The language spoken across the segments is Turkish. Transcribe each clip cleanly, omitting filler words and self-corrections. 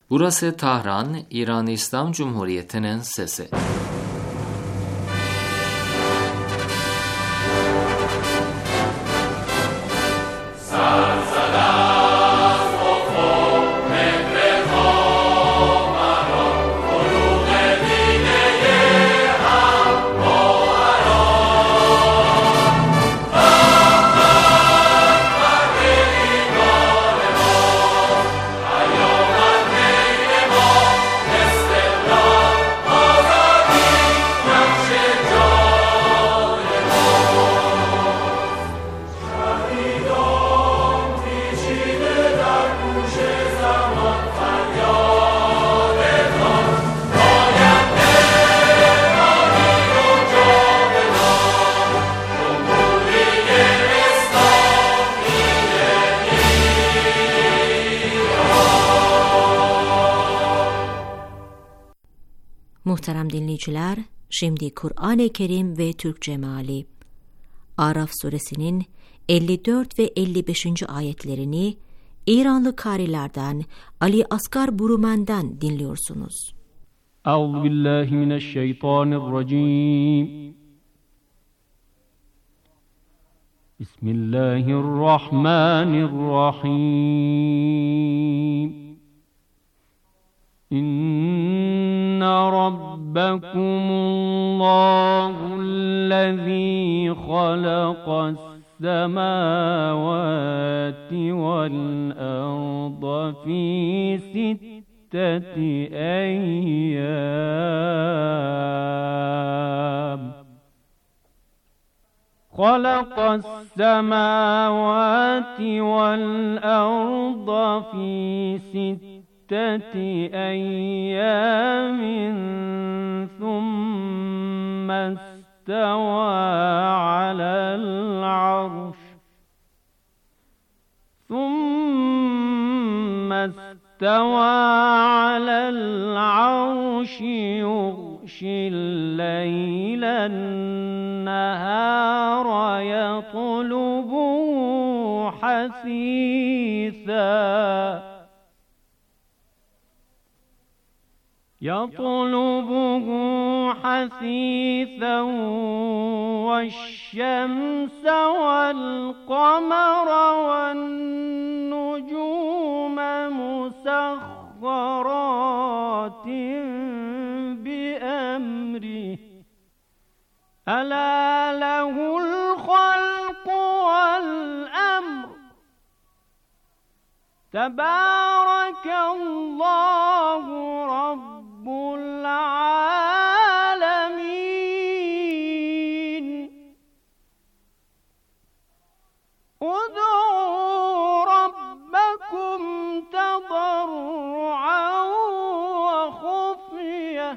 Burası Tahran, İran İslam Cumhuriyeti'nin sesi. Muhterem dinleyiciler, şimdi Kur'an-ı Kerim ve Türkçe meali. Araf suresinin 54 ve 55. ayetlerini İranlı karilerden Ali Asgar Burumen'den dinliyorsunuz. Euzubillahimineşşeytanirracim. Bismillahirrahmanirrahim. İnne rabbekumullâhullezî halaqas-semâvâti vel-arda fî sitteti eyyâm. Halaqas-semâvâti vel-arda fî sitteti أيام ثم استوى على العرش يغشي الليل النهار يطلبه حثيثا والشمس والقمر والنجوم مسخرات بأمره ألا له الخلق والأمر تبارك الله رب العالمين ادعوا ربكم تضرعا وخفية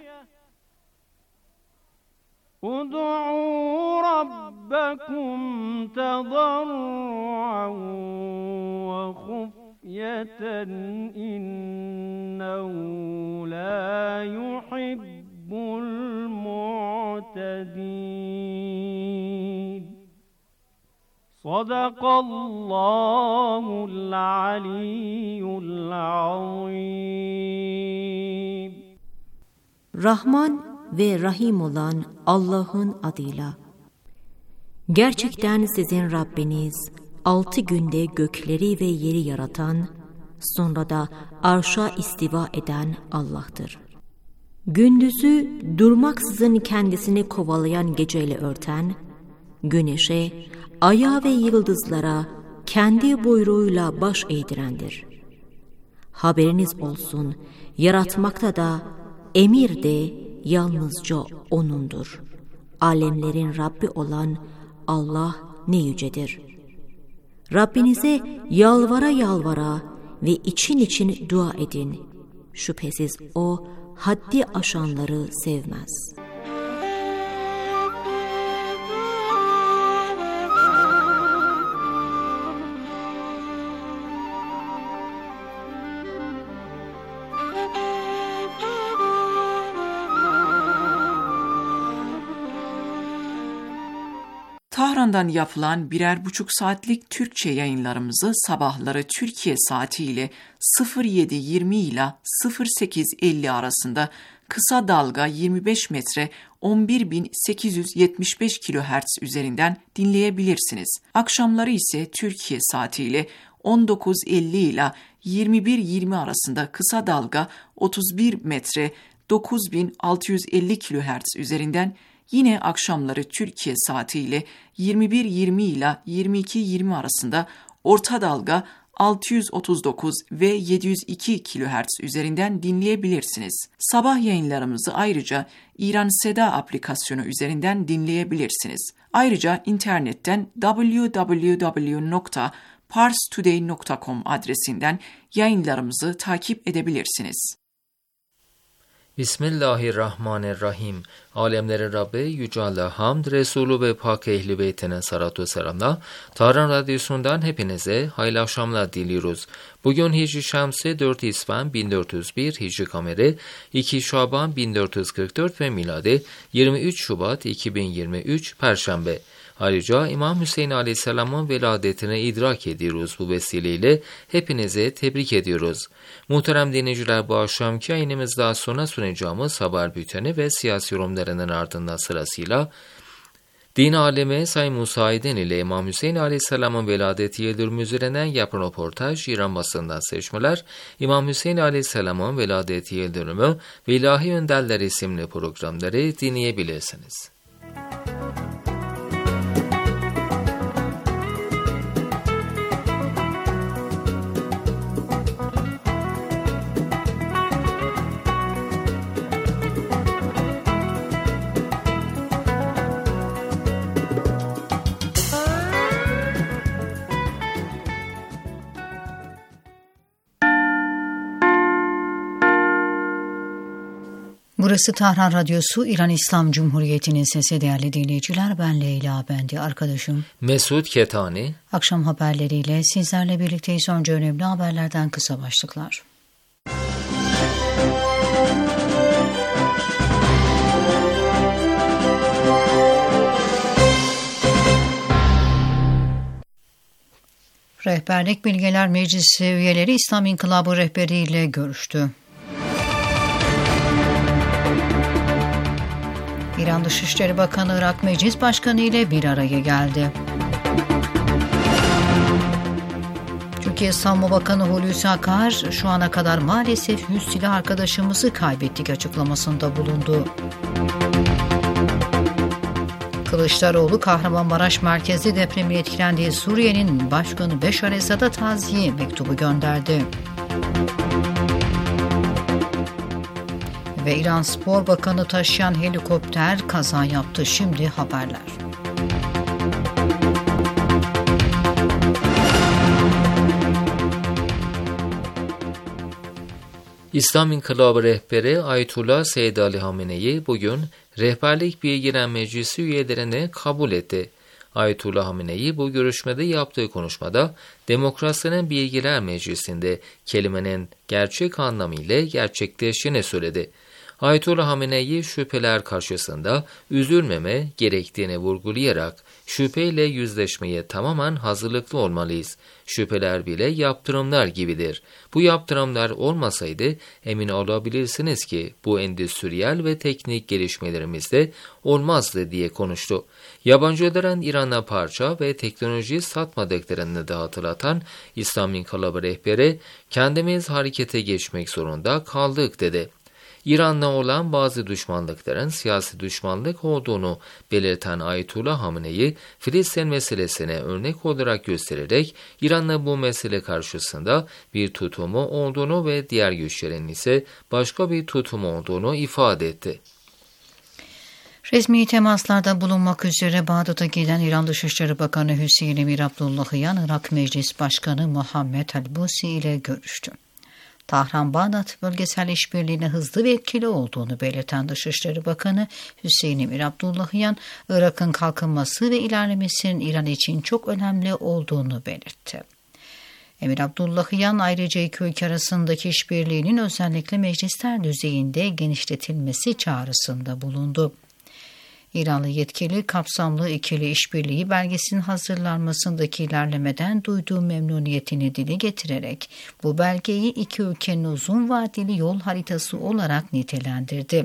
إنه لا يحب المعتدين صدق الله العلي العظيم. Rahman ve Rahim olan Allah'ın adıyla. Gerçekten sizin Rabbiniz 6 günde gökleri ve yeri yaratan, sonra da arşa istiva eden Allah'tır. Gündüzü durmaksızın kendisini kovalayan geceyle örten, güneşe, aya ve yıldızlara kendi buyruğuyla baş eğdirendir. Haberiniz olsun, yaratmakta da, emir de yalnızca O'nundur. Alemlerin Rabbi olan Allah ne yücedir. Rabbinize yalvara yalvara ve için için dua edin. Şüphesiz O haddi aşanları sevmez. Tahran'dan yapılan 1,5 saatlik Türkçe yayınlarımızı sabahları Türkiye saatiyle 07:20 ile 08:50 arasında kısa dalga 25 metre 11.875 kHz üzerinden dinleyebilirsiniz. Akşamları ise Türkiye saatiyle 19:50 ile 21:20 arasında kısa dalga 31 metre 9.650 kHz üzerinden, yine akşamları Türkiye saatiyle 21:20 ile 22:20 arasında orta dalga 639 ve 702 kHz üzerinden dinleyebilirsiniz. Sabah yayınlarımızı ayrıca İran Seda aplikasyonu üzerinden dinleyebilirsiniz. Ayrıca internetten www.parstoday.com adresinden yayınlarımızı takip edebilirsiniz. Bismillahirrahmanirrahim. Alemlerin Rabbi Yüce Allah hamd, Resulü ve Pak Ehl-i Beyt'ine salatu selamla. Tahran Radyosu'ndan hepinize hayırlı akşamlar diliyoruz. Bugün Hicri Şemsi 4 İspan 1401, Hicri Kameri 2 Şaban 1444 ve miladi 23 Şubat 2023 Perşembe. Ayrıca İmam Hüseyin Aleyhisselam'ın veladetini idrak ediyoruz. Bu vesileyle hepinize tebrik ediyoruz. Muhterem dinleyiciler, bu akşamki yayınımızda sonra sunacağımız haber bülteni ve siyasi yorumlarının ardından sırasıyla din alemi Sayın Musa Aydın ile İmam Hüseyin Aleyhisselam'ın veladeti yıldırımı üzerinden yapılan röportaj, İran basından seçmeler, İmam Hüseyin Aleyhisselam'ın veladeti yıldırımı ve İlahi Önderler isimli programları dinleyebilirsiniz. Burası Tahran Radyosu, İran İslam Cumhuriyeti'nin sesi değerli dinleyiciler. Ben Leyla Bendi, arkadaşım Mesut Ketani. Akşam haberleriyle sizlerle birlikteyiz. Önce önemli haberlerden kısa başlıklar. Rehberlik Bilgeler Meclisi üyeleri İslam İnkılabı rehberiyle görüştü. İran Dışişleri Bakanı Irak Meclis Başkanı ile bir araya geldi. Türkiye Savunma Bakanı Hulusi Akar, şu ana kadar maalesef 100 silah arkadaşımızı kaybettik açıklamasında bulundu. Kılıçdaroğlu, Kahramanmaraş merkezli depremin etkilendiği Suriye'nin Başkanı Beşar Esad'a taziye mektubu gönderdi. Ve İran Spor Bakanı taşıyan helikopter kaza yaptı. Şimdi haberler. İslam İnkılabı rehberi Ayetullah Seyyid Ali Hamene'yi bugün Rehberlik Bilgeler Meclisi üyelerini kabul etti. Ayetullah Hamene'yi bu görüşmede yaptığı konuşmada demokrasinin Bilgeler Meclisi'nde kelimenin gerçek anlamıyla gerçekleştiğini söyledi. Ayetullah Hamene'yi şüpheler karşısında üzülmeme gerektiğini vurgulayarak şüpheyle yüzleşmeye tamamen hazırlıklı olmalıyız. Şüpheler bile yaptırımlar gibidir. Bu yaptırımlar olmasaydı emin olabilirsiniz ki bu endüstriyel ve teknik gelişmelerimizde olmazdı diye konuştu. Yabancıların İran'a parça ve teknoloji satmadıklarını da hatırlatan İslam İnkılabı rehberi, kendimiz harekete geçmek zorunda kaldık dedi. İran'la olan bazı düşmanlıkların siyasi düşmanlık olduğunu belirten Ayetullah Hamene'yi Filistin meselesine örnek olarak göstererek İran'la bu mesele karşısında bir tutumu olduğunu ve diğer güçlerin ise başka bir tutumu olduğunu ifade etti. Resmi temaslarda bulunmak üzere Bağdat'a giden İran Dışişleri Bakanı Hüseyin Emir Abdullahian, Irak Meclis Başkanı Muhammed El-Busi ile görüştü. Tahran-Bağdat bölgesel işbirliğine hızlı ve etkili olduğunu belirten Dışişleri Bakanı Hüseyin Emir Abdullahian, Irak'ın kalkınması ve ilerlemesinin İran için çok önemli olduğunu belirtti. Emir Abdullahian ayrıca iki ülke arasındaki işbirliğinin özellikle meclisler düzeyinde genişletilmesi çağrısında bulundu. İranlı yetkili kapsamlı ikili işbirliği belgesinin hazırlanmasındaki ilerlemeden duyduğu memnuniyetini dile getirerek bu belgeyi iki ülkenin uzun vadeli yol haritası olarak nitelendirdi.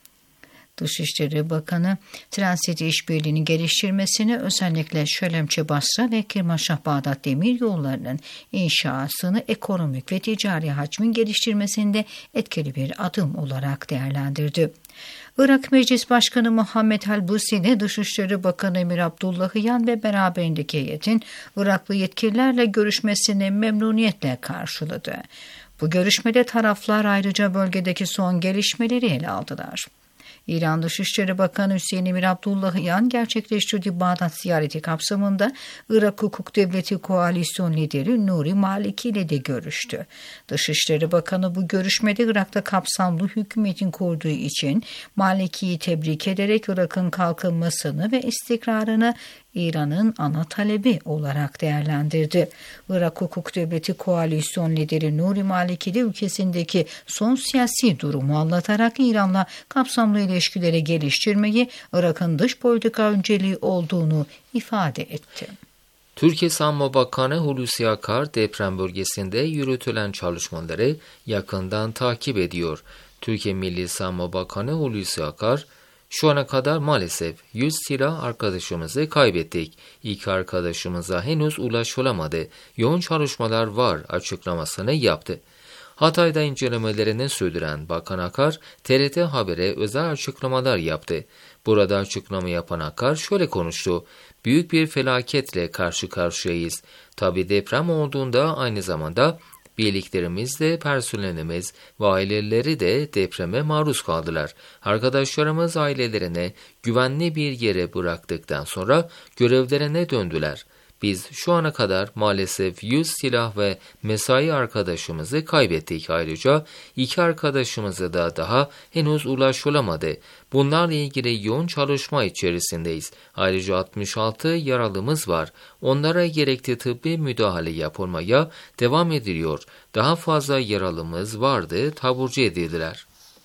Dışişleri Bakanı, transit işbirliğini geliştirmesini özellikle Şölemçe-Basra ve Kirmanşah-Bağdat demir yollarının inşasını ekonomik ve ticari hacmin geliştirmesinde etkili bir adım olarak değerlendirdi. Irak Meclis Başkanı Muhammed Halbusi ile Dışişleri Bakanı Emir Abdullahiyan ve beraberindeki heyetin Iraklı yetkililerle görüşmesini memnuniyetle karşıladı. Bu görüşmede taraflar ayrıca bölgedeki son gelişmeleri ele aldılar. İran Dışişleri Bakanı Hüseyin Emir Abdullahiyan gerçekleştirdiği Bağdat ziyareti kapsamında Irak Hukuk Devleti Koalisyon Lideri Nuri Maliki ile de görüştü. Dışişleri Bakanı bu görüşmede Irak'ta kapsamlı hükümetin kurduğu için Maliki'yi tebrik ederek Irak'ın kalkınmasını ve istikrarını İran'ın ana talebi olarak değerlendirdi. Irak Hukuk Devleti Koalisyon Lideri Nuri Maliki de ülkesindeki son siyasi durumu anlatarak İran'la kapsamlı ilişkileri geliştirmeyi Irak'ın dış politika önceliği olduğunu ifade etti. Türkiye Savunma Bakanı Hulusi Akar deprem bölgesinde yürütülen çalışmaları yakından takip ediyor. Türkiye Milli Savunma Bakanı Hulusi Akar, "Şu ana kadar maalesef 100 silah arkadaşımızı kaybettik. 2 arkadaşımıza henüz ulaşılamadı. Yoğun çalışmalar var" açıklamasını yaptı. Hatay'da incelemelerini sürdüren Bakan Akar, TRT Haber'e özel açıklamalar yaptı. Burada açıklama yapan Akar şöyle konuştu: "Büyük bir felaketle karşı karşıyayız. Tabii deprem olduğunda aynı zamanda birliklerimiz de, personelimiz ve aileleri de depreme maruz kaldılar. Arkadaşlarımız ailelerine güvenli bir yere bıraktıktan sonra görevlerine döndüler. Biz şu ana kadar maalesef 100 silah ve mesai arkadaşımızı kaybettik. Ayrıca 2 arkadaşımıza da daha henüz ulaşılamadı. Bunlarla ilgili yoğun çalışma içerisindeyiz. Ayrıca 66 yaralımız var. Onlara gerekli tıbbi müdahale yapılmaya devam ediliyor. Daha fazla yaralımız vardı, taburcu edildiler."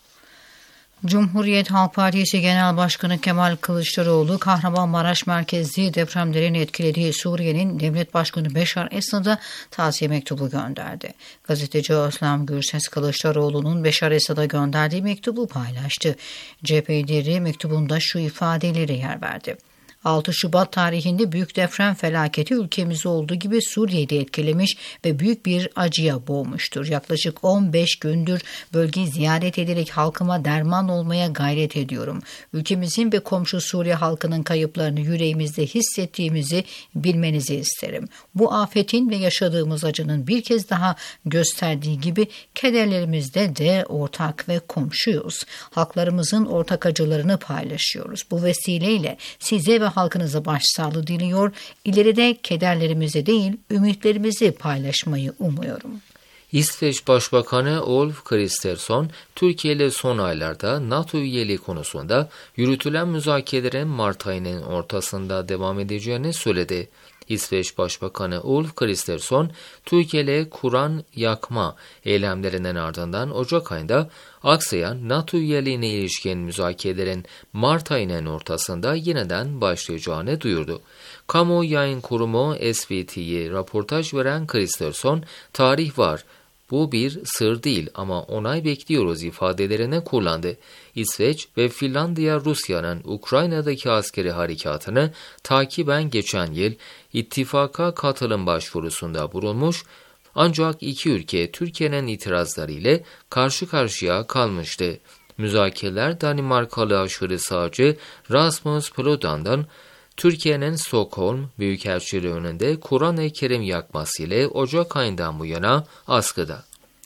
Cumhuriyet Halk Partisi Genel Başkanı Kemal Kılıçdaroğlu, Kahramanmaraş merkezli depremlerin etkilediği Suriye'nin Devlet Başkanı Beşar Esad'a taziye mektubu gönderdi. Gazeteci Özlem Gürses, Kılıçdaroğlu'nun Beşar Esad'a gönderdiği mektubu paylaştı. CHP lideri mektubunda şu ifadeleri yer verdi: 6 Şubat tarihinde büyük deprem felaketi ülkemizi olduğu gibi Suriye'de etkilemiş ve büyük bir acıya boğmuştur. Yaklaşık 15 gündür bölgeyi ziyaret ederek halkıma derman olmaya gayret ediyorum. Ülkemizin ve komşu Suriye halkının kayıplarını yüreğimizde hissettiğimizi bilmenizi isterim. Bu afetin ve yaşadığımız acının bir kez daha gösterdiği gibi kederlerimizde de ortak ve komşuyuz. Halklarımızın ortak acılarını paylaşıyoruz. Bu vesileyle size ve halkınıza başsağlığı diliyor, ileride kederlerimizi değil, ümitlerimizi paylaşmayı umuyorum. İsveç Başbakanı Ulf Kristersson, Türkiye ile son aylarda NATO üyeliği konusunda yürütülen müzakerelerin Mart ayının ortasında devam edeceğini söyledi. İsveç Başbakanı Ulf Kristersson, Türkiye ile Kur'an yakma eylemlerinin ardından Ocak ayında aksayan NATO üyeliğine ilişkin müzakerelerin Mart ayının ortasında yeniden başlayacağını duyurdu. Kamu yayın kurumu SVT'ye röportaj veren Kristersson, "Tarih var. Bu bir sır değil ama onay bekliyoruz" ifadelerini kullandı. İsveç ve Finlandiya, Rusya'nın Ukrayna'daki askeri harekatını takiben geçen yıl ittifaka katılım başvurusunda bulunmuş, ancak iki ülke Türkiye'nin itirazları ile karşı karşıya kalmıştı. Müzakereler Danimarkalı aşırı sağcı Rasmus Paludan'dan Türkiye'nin Stockholm Büyükelçiliği önünde Kur'an-ı Kerim yakması ile Ocak ayından bu yana askıda.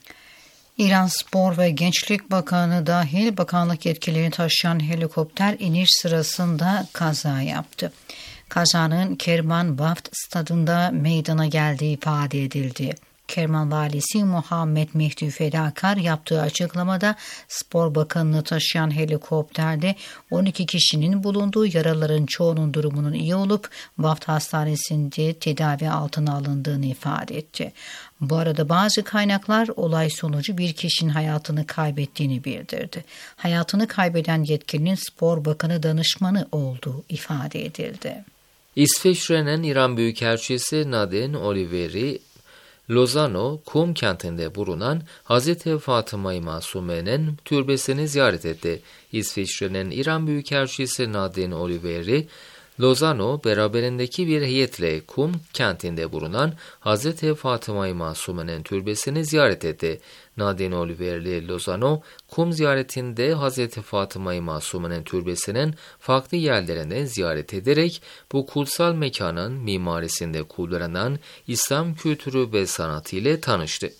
İran Spor ve Gençlik Bakanı dahil bakanlık yetkilerini taşıyan helikopter iniş sırasında kaza yaptı. Kazanın Kerman Baft stadında meydana geldiği ifade edildi. Kerman Valisi Muhammed Mehdi Fedakar yaptığı açıklamada Spor Bakanı'nı taşıyan helikopterde 12 kişinin bulunduğu, yaralıların çoğunun durumunun iyi olup Vaft Hastanesi'nde tedavi altına alındığını ifade etti. Bu arada bazı kaynaklar olay sonucu bir kişinin hayatını kaybettiğini bildirdi. Hayatını kaybeden yetkilinin Spor Bakanı danışmanı olduğu ifade edildi. İsviçre'nin İran Büyükelçisi Nadine Oliveri, Lozano, Kum kentinde bulunan Hazreti Fatıma-i Masume'nin türbesini ziyaret etti. İsviçre'nin İran Büyükelçisi Nadine Oliveri, Lozano beraberindeki bir heyetle Kum kentinde bulunan Hazreti Fatıma-i Masume'nin türbesini ziyaret etti. Nadine Oliveri Lozano, Kum ziyaretinde Hazreti Fatıma-i Masume'nin türbesinin farklı yerlerini ziyaret ederek bu kutsal mekanın mimarisinde kullanılan İslam kültürü ve sanatı ile tanıştı.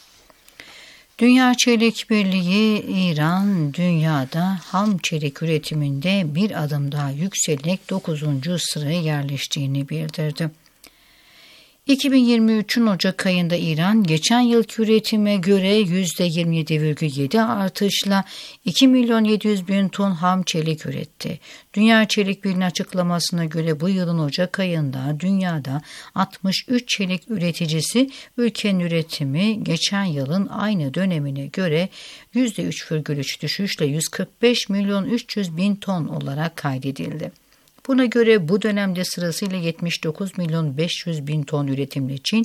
Dünya Çelik Birliği, İran dünyada ham çelik üretiminde bir adım daha yükselerek 9. sıraya yerleştiğini bildirdi. 2023'ün Ocak ayında İran, geçen yılki üretime göre %27,7 artışla 2.700.000 ton ham çelik üretti. Dünya Çelik Birliği açıklamasına göre bu yılın Ocak ayında dünyada 63 çelik üreticisi ülkenin üretimi geçen yılın aynı dönemine göre %3,3 düşüşle 145.300.000 ton olarak kaydedildi. Buna göre bu dönemde sırasıyla 79.500.000 ton üretimle Çin,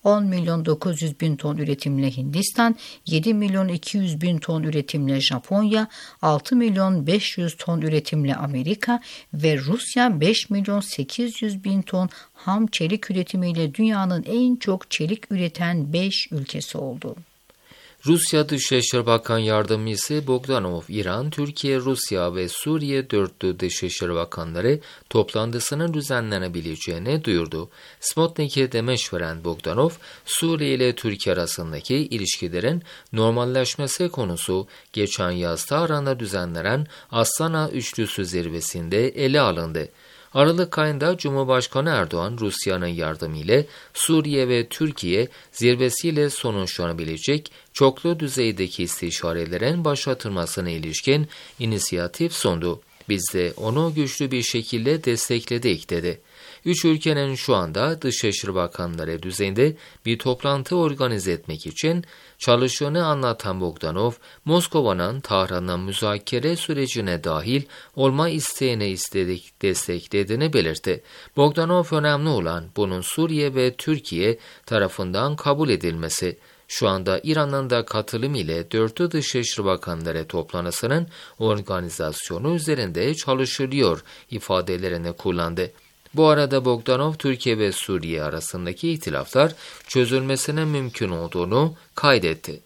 10.900.000 ton üretimle Hindistan, 7.200.000 ton üretimle Japonya, 6.500.000 ton üretimle Amerika ve Rusya 5.800.000 ton ham çelik üretimiyle dünyanın en çok çelik üreten 5 ülkesi oldu. Rusya Dışişleri Bakan Yardımcısı Bogdanov, İran, Türkiye, Rusya ve Suriye dörtlü Dışişleri Bakanları toplantısının düzenlenebileceğini duyurdu. Sputnik'e demeç veren Bogdanov, Suriye ile Türkiye arasındaki ilişkilerin normalleşmesi konusu geçen yaz Tahran'da düzenlenen Astana Üçlüsü zirvesinde ele alındı. Aralık ayında Cumhurbaşkanı Erdoğan, Rusya'nın yardımıyla Suriye ve Türkiye zirvesiyle sonuçlanabilecek çoklu düzeydeki istişarelerin başlatılmasına ilişkin inisiyatif sundu. Biz de onu güçlü bir şekilde destekledik dedi. Üç ülkenin şu anda Dışişleri Bakanları düzeyinde bir toplantı organize etmek için çalıştığını anlatan Bogdanov, Moskova'nın Tahran'ın müzakere sürecine dahil olma isteğini desteklediğini belirtti. Bogdanov, önemli olan bunun Suriye ve Türkiye tarafından kabul edilmesi. Şu anda İran'ın da katılımı ile dörtlü Dışişleri Bakanları toplantısının organizasyonu üzerinde çalışılıyor ifadelerini kullandı. Bu arada Bogdanov, Türkiye ve Suriye arasındaki ihtilaflar çözülmesine mümkün olduğunu kaydetti.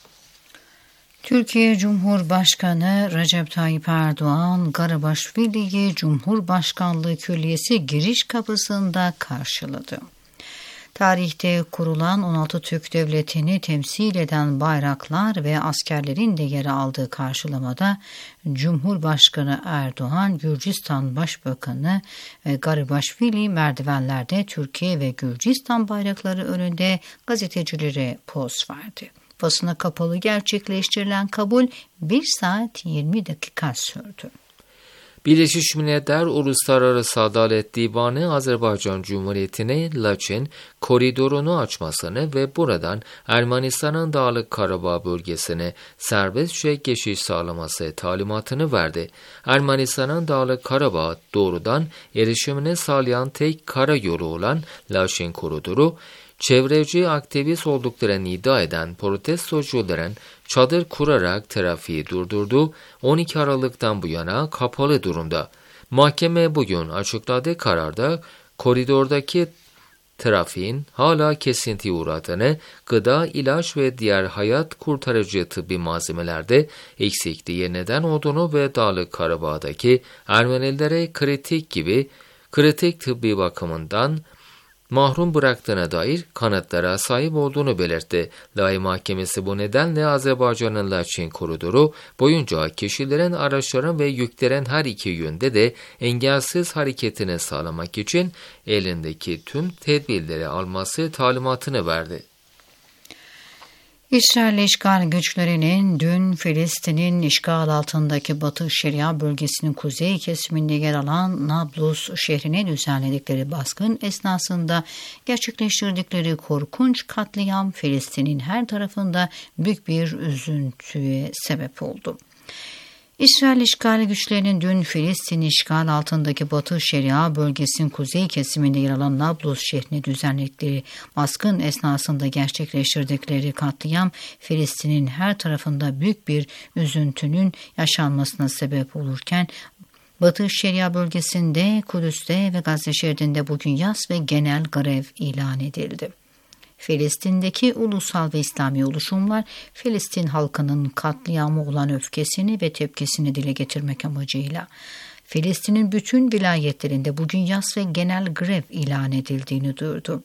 Türkiye Cumhurbaşkanı Recep Tayyip Erdoğan, Garabaşvili'yi Cumhurbaşkanlığı Külliyesi giriş kapısında karşıladı. Tarihte kurulan 16 Türk Devleti'ni temsil eden bayraklar ve askerlerin de yer aldığı karşılamada Cumhurbaşkanı Erdoğan, Gürcistan Başbakanı Garabaşvili merdivenlerde Türkiye ve Gürcistan bayrakları önünde gazetecilere poz verdi. Basına kapalı gerçekleştirilen kabul 1 saat 20 dakika sürdü. Birleşmiş Milletler Uluslararası Adalet Divanı, Azerbaycan Cumhuriyeti'ne Laçin koridorunu açmasını ve buradan Ermenistan'ın Dağlık Karabağ bölgesine serbestçe geçiş sağlaması talimatını verdi. Ermenistan'ın Dağlık Karabağ doğrudan erişimini sağlayan tek karayolu olan Laçin koridoru, çevreci aktivist olduklarını iddia eden protestocuların çadır kurarak trafiği durdurdu. 12 Aralık'tan bu yana kapalı durumda. Mahkeme bugün açıkladığı kararda koridordaki trafiğin hala kesintiye uğradığını, gıda, ilaç ve diğer hayat kurtarıcı tıbbi malzemelerde eksikliğe neden olduğunu ve Dağlık Karabağ'daki Ermenilere kritik tıbbi bakımından mahrum bıraktığına dair kanıtlara sahip olduğunu belirtti. Lahey Mahkemesi bu nedenle Azerbaycan'ın Laçin koridoru boyunca kişilerin, araçların ve yüklerin her iki yönde de engelsiz hareketini sağlamak için elindeki tüm tedbirleri alması talimatını verdi. İsrail işgal güçlerinin dün Filistin'in işgal altındaki Batı Şeria bölgesinin kuzey kesiminde yer alan Nablus şehrine düzenledikleri baskın esnasında gerçekleştirdikleri korkunç katliam Filistin'in her tarafında büyük bir üzüntüye sebep oldu. İsrail işgal güçlerinin dün Filistin işgal altındaki Batı Şeria bölgesinin kuzey kesiminde yer alan Nablus şehrine düzenledikleri baskın esnasında gerçekleştirdikleri katliam Filistin'in her tarafında büyük bir üzüntünün yaşanmasına sebep olurken Batı Şeria bölgesinde, Kudüs'te ve Gazze şehrinde bugün yas ve genel grev ilan edildi. Filistin'deki ulusal ve İslami oluşumlar Filistin halkının katliamı olan öfkesini ve tepkisini dile getirmek amacıyla Filistin'in bütün vilayetlerinde bugün yas ve genel grev ilan edildiğini duyurdu.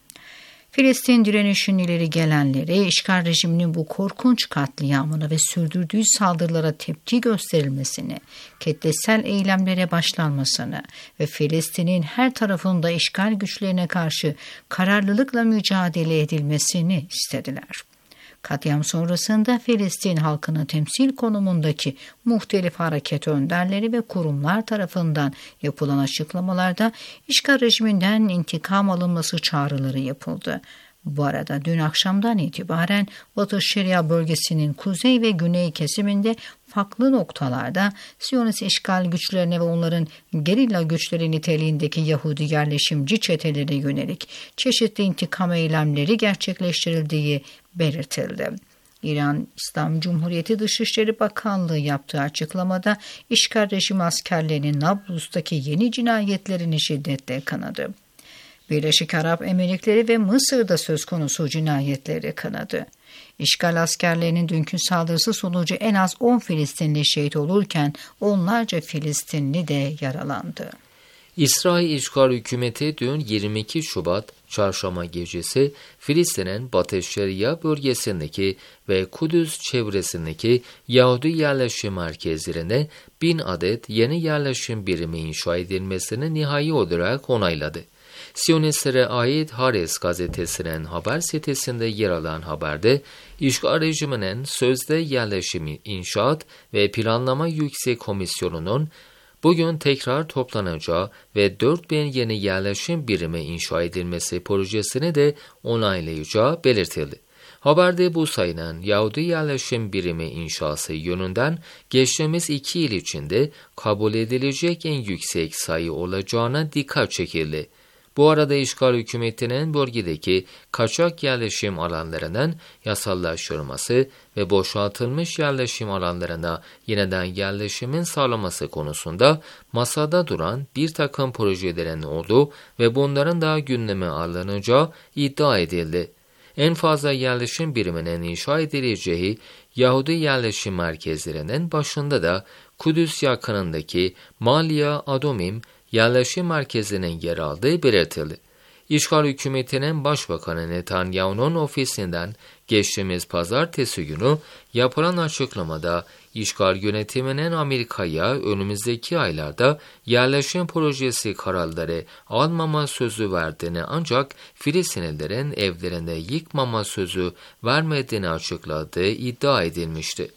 Filistin direnişinin ileri gelenleri işgal rejiminin bu korkunç katliamına ve sürdürdüğü saldırılara tepki gösterilmesini, kitlesel eylemlere başlanmasını ve Filistin'in her tarafında işgal güçlerine karşı kararlılıkla mücadele edilmesini istediler. Katliam sonrasında Filistin halkının temsil konumundaki muhtelif hareket önderleri ve kurumlar tarafından yapılan açıklamalarda işgal rejiminden intikam alınması çağrıları yapıldı. Bu arada dün akşamdan itibaren Batı Şeria bölgesinin kuzey ve güney kesiminde farklı noktalarda Siyonist işgal güçlerine ve onların gerilla güçleri niteliğindeki Yahudi yerleşimci çetelere yönelik çeşitli intikam eylemleri gerçekleştirildiği belirtildi. İran İslam Cumhuriyeti Dışişleri Bakanlığı yaptığı açıklamada işgal rejimi askerlerinin Nablus'taki yeni cinayetlerini şiddetle kınadı. Birleşik Arap Emirlikleri ve Mısır'da söz konusu cinayetleri kınadı. İşgal askerlerinin dünkü saldırısı sonucu en az 10 Filistinli şehit olurken onlarca Filistinli de yaralandı. İsrail işgal hükümeti dün 22 Şubat çarşamba gecesi Filistin'in Batı Şeria bölgesindeki ve Kudüs çevresindeki Yahudi yerleşim merkezlerine 1000 adet yeni yerleşim birimi inşa edilmesini nihai olarak onayladı. Siyonistlere ait Haaretz gazetesinin haber sitesinde yer alan haberde, işgal rejiminin sözde yerleşimi inşaat ve planlama yüksek komisyonunun bugün tekrar toplanacağı ve 4000 yeni yerleşim birimi inşa edilmesi projesini de onaylayacağı belirtildi. Haberde bu sayının Yahudi yerleşim birimi inşası yönünden geçtiğimiz 2 yıl içinde kabul edilecek en yüksek sayı olacağına dikkat çekildi. Bu arada işgal hükümetinin bölgedeki kaçak yerleşim alanlarının yasallaştırılması ve boşaltılmış yerleşim alanlarına yeniden yerleşimin sağlaması konusunda masada duran bir takım projelerin olduğu ve bunların da gündeme alınacağı iddia edildi. En fazla yerleşim biriminin inşa edileceği Yahudi yerleşim merkezlerinin başında da Kudüs yakınındaki Malya Adumim yerleşim merkezinin yer aldığı belirtildi. İşgal hükümetinin Başbakanı Netanyahu'nun ofisinden geçtiğimiz pazartesi günü yapılan açıklamada işgal yönetiminin Amerika'ya önümüzdeki aylarda yerleşim projesi kararları almama sözü verdiğini ancak Filistinlilerin evlerinde yıkmama sözü vermediğini açıkladığı iddia edilmişti.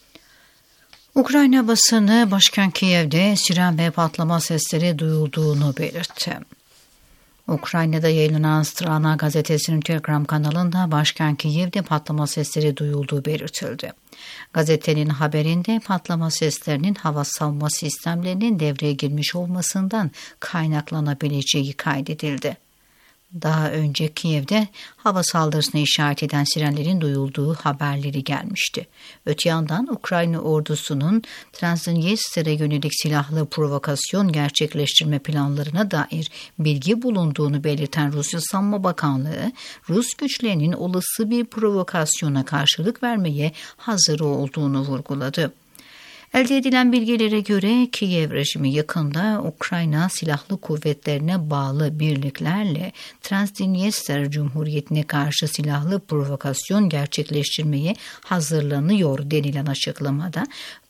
Ukrayna basını başkent Kiev'de siren ve patlama sesleri duyulduğunu belirtti. Ukrayna'da yayınlanan Strana gazetesinin Telegram kanalında başkent Kiev'de patlama sesleri duyulduğu belirtildi. Gazetenin haberinde patlama seslerinin hava savunma sistemlerinin devreye girmiş olmasından kaynaklanabileceği kaydedildi. Daha önce Kiev'de hava saldırısına işaret eden sirenlerin duyulduğu haberleri gelmişti. Öte yandan Ukrayna ordusunun Transnistr'e yönelik silahlı provokasyon gerçekleştirme planlarına dair bilgi bulunduğunu belirten Rusya Savunma Bakanlığı, Rus güçlerinin olası bir provokasyona karşılık vermeye hazır olduğunu vurguladı. Elde edilen bilgilere göre Kiev rejimi yakında Ukrayna silahlı kuvvetlerine bağlı birliklerle Transnistria Cumhuriyeti'ne karşı silahlı provokasyon gerçekleştirmeye hazırlanıyor denilen açıklamada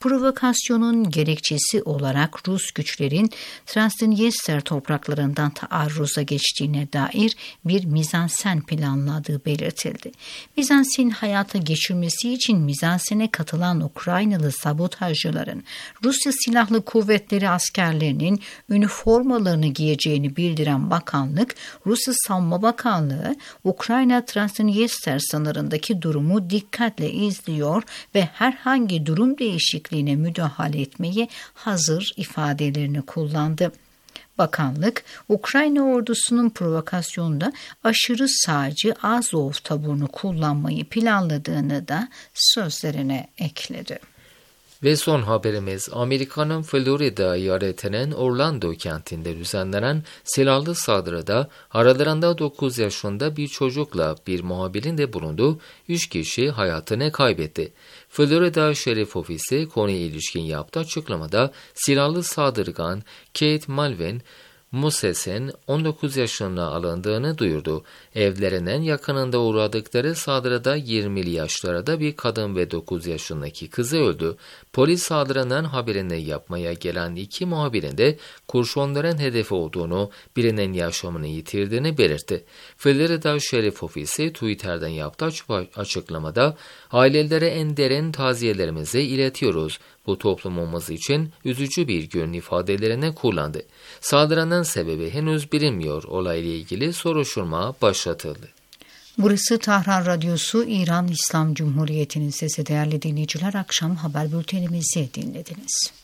Provokasyonun gerekçesi olarak Rus güçlerin Transnistria topraklarından taarruza geçtiğine dair bir mizansen planladığı belirtildi. Mizansenin hayata geçirmesi için mizansene katılan Ukraynalı sabotajcıların Rusya Silahlı Kuvvetleri askerlerinin üniformalarını giyeceğini bildiren bakanlık, Rusya Savunma Bakanlığı, Ukrayna Transnistria sınırındaki durumu dikkatle izliyor ve herhangi durum değişikliğine müdahale etmeye hazır ifadelerini kullandı. Bakanlık, Ukrayna ordusunun provokasyonda aşırı sağcı Azov taburunu kullanmayı planladığını da sözlerine ekledi. Ve son haberimiz, Amerika'nın Florida eyaletinin Orlando kentinde düzenlenen silahlı saldırıda aralarında 9 yaşında bir çocukla bir muhabirin de bulunduğu 3 kişi hayatını kaybetti. Florida Şerif Ofisi konuya ilişkin yaptığı açıklamada silahlı saldırgan Kate Malvin Moses'in 19 yaşına alındığını duyurdu. Evlerinin yakınında uğradıkları saldırıda 20'li yaşlarda bir kadın ve 9 yaşındaki kızı öldü. Polis saldırının haberini yapmaya gelen 2 muhabirin de kurşunların hedefi olduğunu, birinin yaşamını yitirdiğini belirtti. Florida Şerif Ofisi Twitter'dan yaptığı açıklamada ailelere en derin taziyelerimizi iletiyoruz. Bu toplumumuz için üzücü bir gün ifadelerini kullandı. Saldırının sebebi henüz bilinmiyor. Olayla ilgili soruşturma başlatıldı. Burası Tahran Radyosu, İran İslam Cumhuriyeti'nin sesi. Değerli dinleyiciler, akşam haber bültenimizi dinlediniz.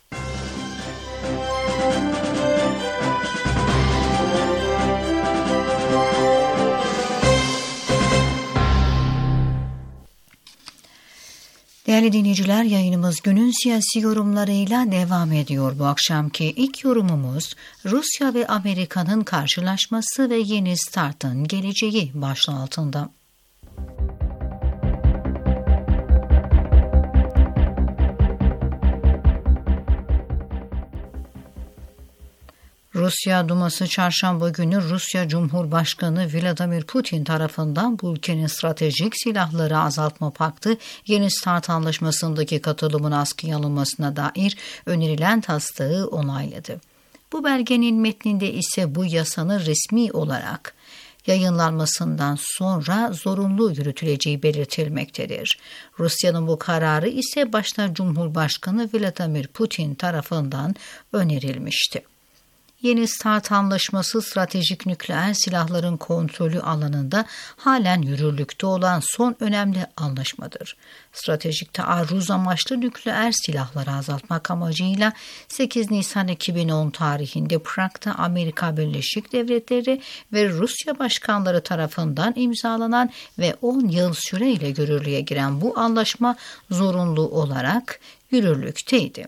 Değerli dinleyiciler, yayınımız günün siyasi yorumlarıyla devam ediyor. Bu akşamki ilk yorumumuz Rusya ve Amerika'nın karşılaşması ve Yeni Start'ın geleceği başlığı altında. Rusya Duması çarşamba günü Rusya Cumhurbaşkanı Vladimir Putin tarafından bu ülkenin stratejik silahları azaltma paktı Yeni Start Anlaşması'ndaki katılımın askıya alınmasına dair önerilen taslağı onayladı. Bu belgenin metninde ise bu yasanın resmi olarak yayınlanmasından sonra zorunlu yürütüleceği belirtilmektedir. Rusya'nın bu kararı ise başta Cumhurbaşkanı Vladimir Putin tarafından önerilmişti. Yeni Start Anlaşması stratejik nükleer silahların kontrolü alanında halen yürürlükte olan son önemli anlaşmadır. Stratejik taarruz amaçlı nükleer silahları azaltmak amacıyla 8 Nisan 2010 tarihinde Prag'da Amerika Birleşik Devletleri ve Rusya başkanları tarafından imzalanan ve 10 yıl süreyle yürürlüğe giren bu anlaşma zorunlu olarak yürürlükteydi.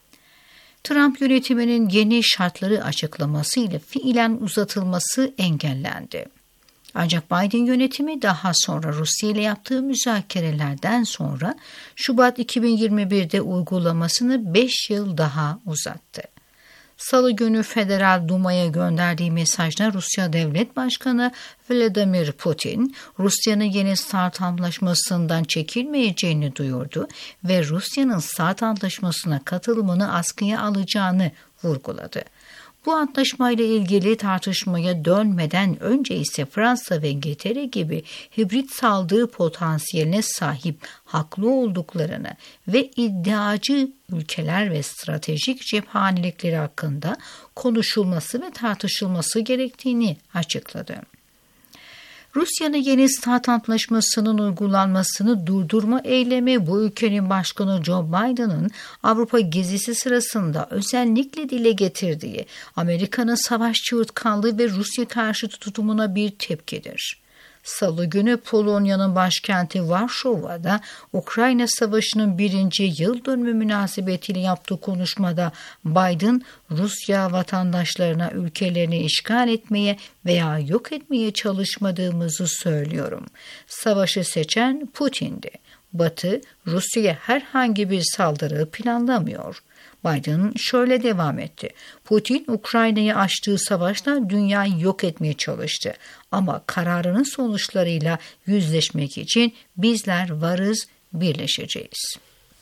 Trump yönetiminin yeni şartları açıklaması ile fiilen uzatılması engellendi. Ancak Biden yönetimi daha sonra Rusya ile yaptığı müzakerelerden sonra Şubat 2021'de uygulamasını 5 yıl daha uzattı. Salı günü Federal Duma'ya gönderdiği mesajda Rusya Devlet Başkanı Vladimir Putin, Rusya'nın Yeni Start Anlaşması'ndan çekilmeyeceğini duyurdu ve Rusya'nın Start Anlaşması'na katılımını askıya alacağını vurguladı. Bu antlaşmayla ilgili tartışmaya dönmeden önce ise Fransa ve İngiltere gibi hibrit saldırı potansiyeline sahip haklı olduklarını ve iddiacı ülkeler ve stratejik cephanelikleri hakkında konuşulması ve tartışılması gerektiğini açıkladı. Rusya'nın Yeni Start Antlaşması'nın uygulanmasını durdurma eylemi bu ülkenin başkanı Joe Biden'ın Avrupa gezisi sırasında özellikle dile getirdiği Amerika'nın savaş çığırtkanlığı ve Rusya karşıtı tutumuna bir tepkidir. Salı günü Polonya'nın başkenti Varşova'da Ukrayna Savaşı'nın 1. yıl dönümü münasebetiyle yaptığı konuşmada Biden, Rusya vatandaşlarına ülkelerini işgal etmeye veya yok etmeye çalışmadığımızı söylüyorum. Savaşı seçen Putin'di. Batı, Rusya'ya herhangi bir saldırı planlamıyor. Biden şöyle devam etti. Putin, Ukrayna'ya açtığı savaşla dünyayı yok etmeye çalıştı. Ama kararının sonuçlarıyla yüzleşmek için bizler varız, birleşeceğiz.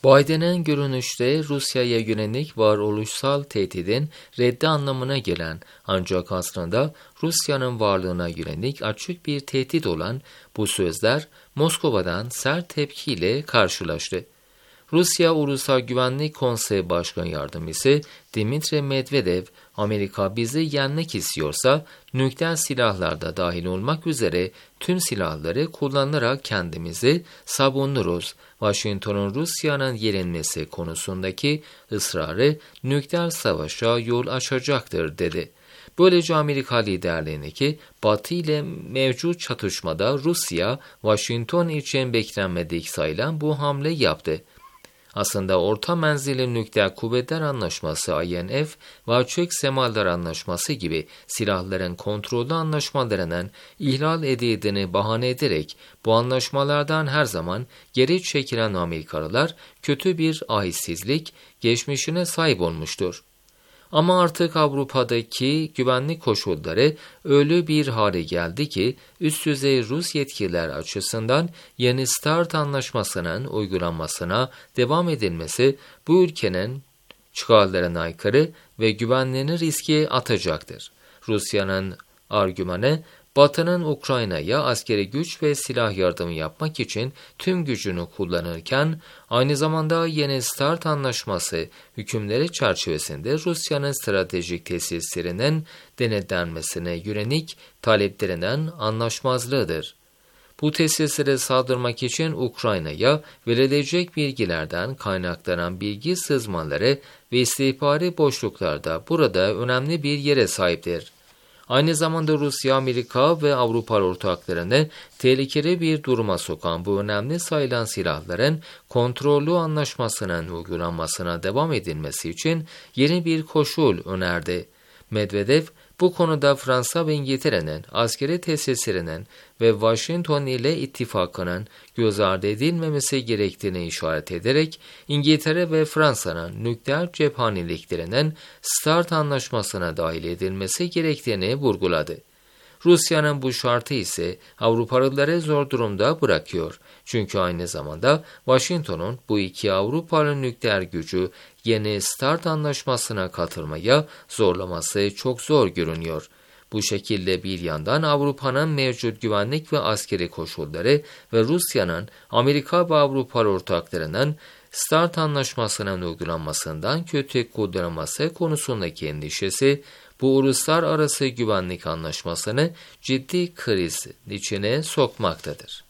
Biden'ın görünüşte Rusya'ya yönelik varoluşsal tehdidin reddi anlamına gelen ancak aslında Rusya'nın varlığına yönelik açık bir tehdit olan bu sözler Moskova'dan sert tepkiyle karşılaştı. Rusya Ulusal Güvenlik Konseyi Başkan Yardımcısı Dmitri Medvedev, Amerika bizi yenmek istiyorsa nükleer silahlarda dahil olmak üzere tüm silahları kullanarak kendimizi savunuruz. Washington'un Rusya'nın yenilmesi konusundaki ısrarı nükleer savaşa yol açacaktır dedi. Böylece Amerika liderliğindeki Batı ile mevcut çatışmada Rusya, Washington için beklenmedik sayılan bu hamle yaptı. Aslında Orta Menzilli Nükleer Kuvvetler Anlaşması INF ve Açık Semalar Anlaşması gibi silahların kontrollü anlaşmalarının ihlal edildiğini bahane ederek bu anlaşmalardan her zaman geri çekilen Amerikalılar kötü bir ahitsizlik geçmişine sahip olmuştur. Ama artık Avrupa'daki güvenlik koşulları öyle bir hale geldi ki üst düzey Rus yetkililer açısından yeni START anlaşmasının uygulanmasına devam edilmesi bu ülkenin çıkarlarına aykırı ve güvenliğini riske atacaktır. Rusya'nın argümanı Batı'nın Ukrayna'ya askeri güç ve silah yardımı yapmak için tüm gücünü kullanırken aynı zamanda yeni START anlaşması hükümleri çerçevesinde Rusya'nın stratejik tesislerinin denetlenmesine yönelik taleplerinden anlaşmazlığıdır. Bu tesislere saldırmak için Ukrayna'ya verilecek bilgilerden kaynaklanan bilgi sızmaları ve istihbari boşluklar da burada önemli bir yere sahiptir. Aynı zamanda Rusya, Amerika ve Avrupa ortaklarını tehlikeli bir duruma sokan bu önemli sayılan silahların kontrollü anlaşmasının uygulanmasına devam edilmesi için yeni bir koşul önerdi. Medvedev, bu konuda Fransa ve İngiltere'nin askeri tesislerinin ve Washington ile ittifakının göz ardı edilmemesi gerektiğini işaret ederek İngiltere ve Fransa'nın nükleer cephaneliklerinin START anlaşmasına dahil edilmesi gerektiğini vurguladı. Rusya'nın bu şartı ise Avrupalıları zor durumda bırakıyor. Çünkü aynı zamanda Washington'un bu iki Avrupalı nükleer gücü yeni START anlaşmasına katılmaya zorlaması çok zor görünüyor. Bu şekilde bir yandan Avrupa'nın mevcut güvenlik ve askeri koşulları ve Rusya'nın Amerika ve Avrupa ortaklarının START anlaşmasının uygulanmasından kötü kullanılması konusundaki endişesi, bu uluslararası güvenlik anlaşmasını ciddi kriz içine sokmaktadır.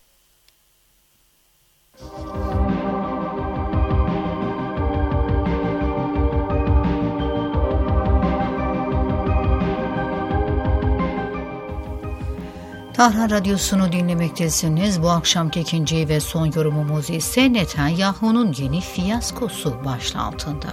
Tahran Radyosu'nu dinlemektesiniz. Bu akşamki ikinci ve son yorumumuz ise Netanyahu'nun yeni fiyaskosu başlığı altında.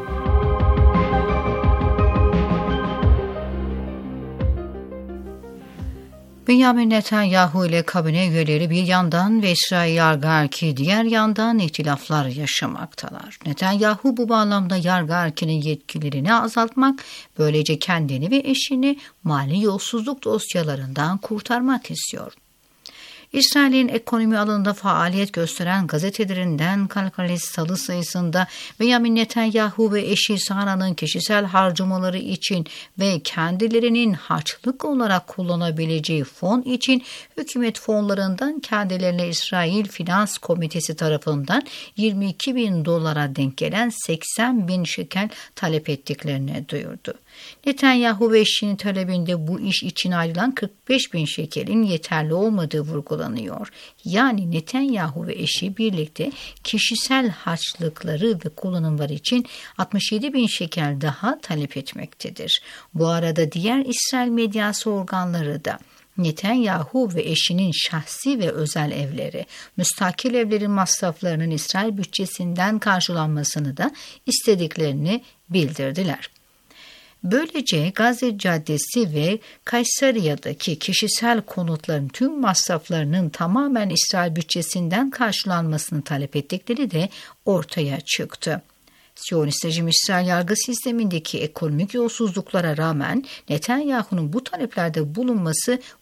Benjamin Netanyahu ile kabine üyeleri bir yandan ve İsrail yargı erki diğer yandan ihtilaflar yaşamaktalar. Netanyahu bu bağlamda yargı erkinin yetkilerini azaltmak, böylece kendini ve eşini mali yolsuzluk dosyalarından kurtarmak istiyor. İsrail'in ekonomi alanında faaliyet gösteren gazetelerinden Kalkalis Salı sayısında Benjamin Netanyahu ve eşi Sara'nın kişisel harcamaları için ve kendilerinin harçlık olarak kullanabileceği fon için hükümet fonlarından kendilerine İsrail Finans Komitesi tarafından $22.000 denk gelen 80.000 şekel talep ettiklerini duyurdu. Netanyahu ve eşinin talebinde bu iş için ayrılan 45.000 şekelin yeterli olmadığı vurgulanıyor. Yani Netanyahu ve eşi birlikte kişisel harçlıkları ve kullanımları için 67.000 şekel daha talep etmektedir. Bu arada diğer İsrail medyası organları da Netanyahu ve eşinin şahsi ve özel evleri, müstakil evlerin masraflarının İsrail bütçesinden karşılanmasını da istediklerini bildirdiler. Böylece Gazze Caddesi ve Kayseria'daki kişisel konutların tüm masraflarının tamamen İsrail bütçesinden karşılanmasını talep ettikleri de ortaya çıktı. Siyonist rejim İsrail yargı sistemindeki ekonomik yolsuzluklara rağmen Netanyahu'nun bu taleplerde bulunması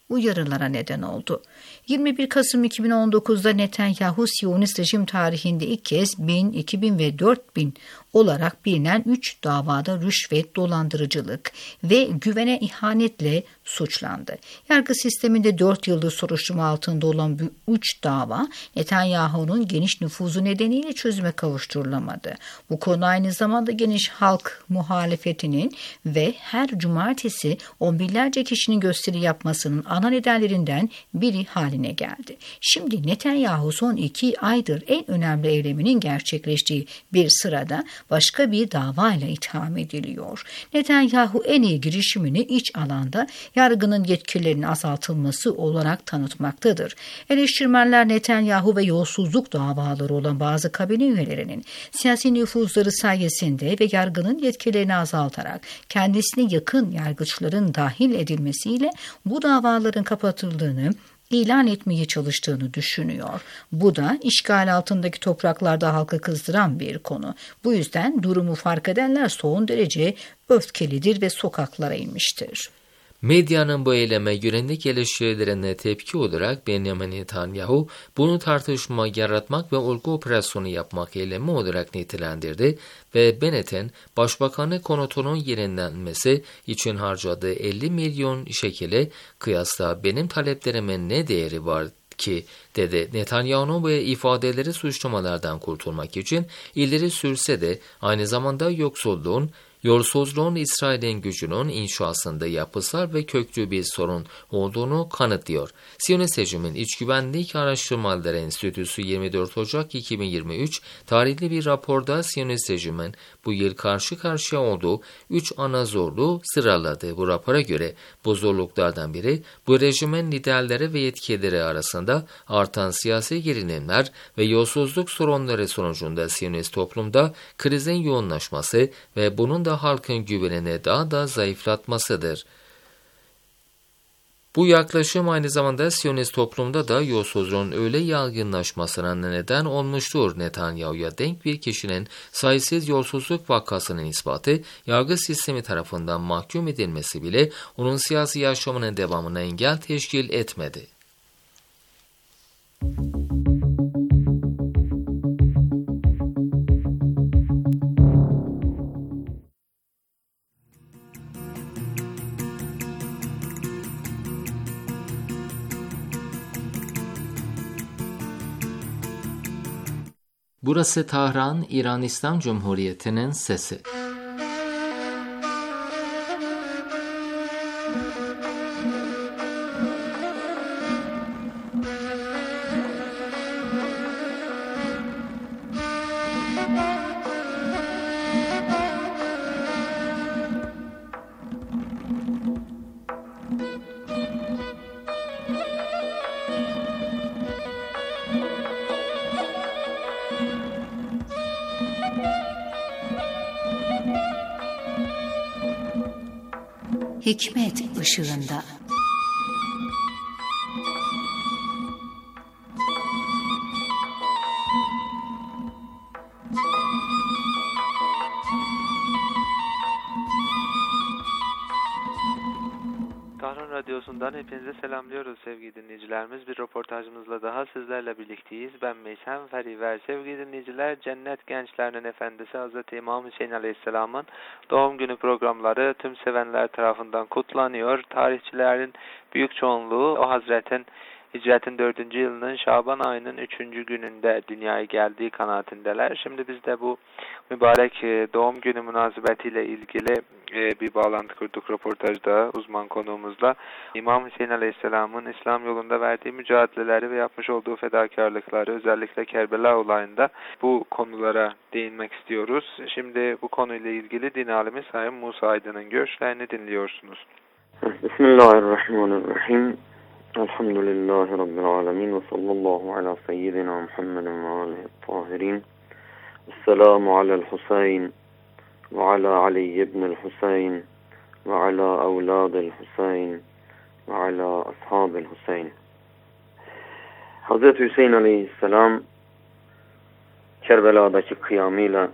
uyarılara neden oldu. 21 Kasım 2019'da Netanyahu, Siyonist rejim tarihinde ilk kez 1000, 2000 ve 4000 olarak bilinen 3 davada rüşvet, dolandırıcılık ve güvene ihanetle suçlandı. Yargı sisteminde 4 yıldır soruşturma altında olan bu 3 dava Netanyahu'nun geniş nüfuzu nedeniyle çözüme kavuşturulamadı. Bu konu aynı zamanda geniş halk muhalefetinin ve her cumartesi on binlerce kişinin gösteri yapmasının ana nedenlerinden biri haline geldi. Şimdi Netanyahu son 2 aydır en önemli eyleminin gerçekleştiği bir sırada başka bir davayla itham ediliyor. Netanyahu en iyi girişimini iç alanda yargının yetkilerinin azaltılması olarak tanıtmaktadır. Eleştirmenler Netanyahu ve yolsuzluk davaları olan bazı kabine üyelerinin siyasi nüfuzları sayesinde ve yargının yetkilerini azaltarak kendisine yakın yargıçların dahil edilmesiyle bu davaların kapatıldığını ilan etmeye çalıştığını düşünüyor. Bu da işgal altındaki topraklarda halkı kızdıran bir konu. Bu yüzden durumu fark edenler son derece öfkelidir ve sokaklara inmiştir. Medyanın bu eyleme yönelik eleştirilerine tepki olarak Benjamin Netanyahu bunu tartışma yaratmak ve olgu operasyonu yapmak eylemi olarak nitelendirdi ve Bennett'in başbakanlık konutunun yenilenmesi için harcadığı 50 milyon şekile kıyasla benim taleplerimin ne değeri var ki dedi. Netanyahu'nun bu ifadeleri suçlamalardan kurtulmak için ileri sürse de aynı zamanda yolsuzluğun İsrail'in gücünün inşasında yapısal ve köklü bir sorun olduğunu kanıtlıyor. Siyonist rejimin İç Güvenlik Araştırmaları Enstitüsü 24 Ocak 2023 tarihli bir raporda Siyonist rejimin bu yıl karşı karşıya olduğu 3 ana zorluğu sıraladı. Bu rapora göre bu zorluklardan biri bu rejimin liderleri ve yetkilileri arasında artan siyasi gerilimler ve yolsuzluk sorunları sonucunda Siyonist toplumda krizin yoğunlaşması ve bunun da halkın güvenini daha da zayıflatmasıdır. Bu yaklaşım aynı zamanda Siyonist toplumda da yolsuzluğun öyle yaygınlaşmasına neden olmuştur. Netanyahu'ya denk bir kişinin sayısız yolsuzluk vakasının ispatı, yargı sistemi tarafından mahkum edilmesi bile onun siyasi yaşamının devamına engel teşkil etmedi. Burası Tahran, İran İslam Cumhuriyeti'nin sesi. Hikmet ışığında. Tahran Radyosu'ndan hepinize selamlıyoruz sevgili dinleyicilerimiz. Bir röportajımızla daha sizlerle birlikteyiz. Ben Meysem Feriver. Sevgili dinleyiciler, Cennet Gençlerinin Efendisi Hz. İmam Hüseyin Aleyhisselam'ın doğum günü programları tüm sevenler tarafından kutlanıyor. Tarihçilerin büyük çoğunluğu o Hazretin Hicretin 4. yılının Şaban ayının 3. gününde dünyaya geldiği kanaatindeler. Şimdi biz de bu mübarek doğum günü münasebetiyle ilgili bir bağlantı kurduk röportajda uzman konuğumuzla. İmam Hüseyin Aleyhisselam'ın İslam yolunda verdiği mücadeleleri ve yapmış olduğu fedakarlıkları, özellikle Kerbela olayında bu konulara değinmek istiyoruz. Şimdi bu konuyla ilgili din alimi Sayın Musa Aydın'ın görüşlerini dinliyorsunuz. Bismillahirrahmanirrahim. Elhamdülillahi Rabbil alemin ve sallallahu ala seyyidina Muhammedin ve alihi tahirin. Esselamu alel Hüseyin ve ala Ali ibn'l Hüseyin ve ala evladil Hüseyin ve ala ashabil Hüseyin. Hazreti Hüseyin Aleyhisselam Kerbela'daki kıyamıyla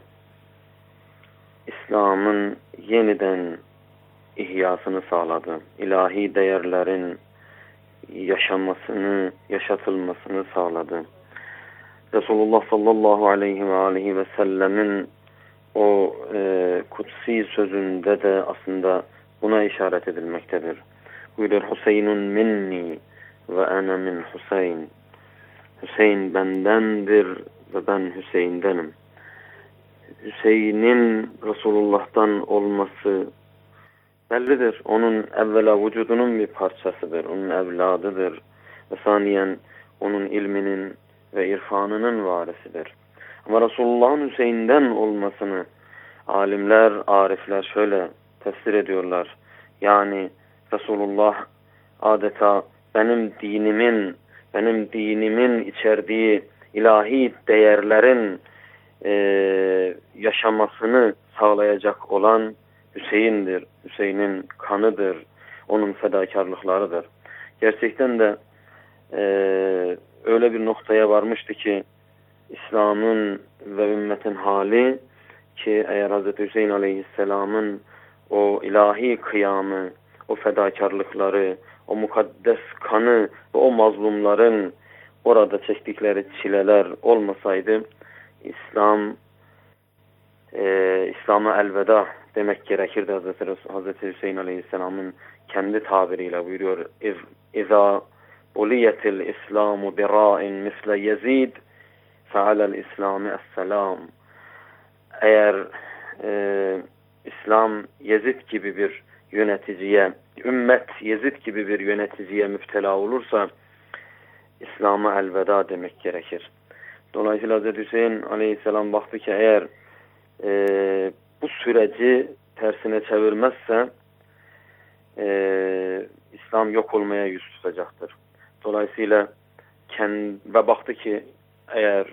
İslam'ın yeniden ihyasını sağladı. İlahi değerlerin yaşatılmasını sağladı. Resulullah sallallahu aleyhi ve sellemin o kutsi sözünde de aslında buna işaret edilmektedir. Buyurur, Hüseyinun minni ve ana min Hüseyin. Hüseyin bendendir ve ben Hüseyin'denim. Hüseyin'in Resulullah'tan olması bellidir. Onun evvela vücudunun bir parçasıdır. Onun evladıdır. Ve saniyen onun ilminin ve irfanının varisidir. Ama Resulullah'ın Hüseyin'den olmasını alimler, arifler şöyle tefsir ediyorlar. Yani Resulullah adeta benim dinimin içerdiği ilahi değerlerin yaşamasını sağlayacak olan Hüseyin'dir. Hüseyin'in kanıdır. Onun fedakarlıklarıdır. Gerçekten de öyle bir noktaya varmıştı ki İslam'ın ve ümmetin hali ki eğer Hz. Hüseyin Aleyhisselam'ın o ilahi kıyamı, o fedakarlıkları, o mukaddes kanı ve o mazlumların orada çektikleri çileler olmasaydı İslam'a elveda demek gerekirdi. Hz. Hüseyin Aleyhisselam'ın kendi tabiriyle buyuruyor. İza uliyetil İslamu bira'in misle Yezid fe'alel İslami esselam. Eğer İslam Yezid gibi bir yöneticiye, ümmet Yezid gibi bir yöneticiye müptela olursa İslam'a elveda demek gerekir. Dolayısıyla Hz. Hüseyin Aleyhisselam baktı ki eğer bu süreci tersine çevirmezse İslam yok olmaya yüz tutacaktır. Dolayısıyla ve baktı ki eğer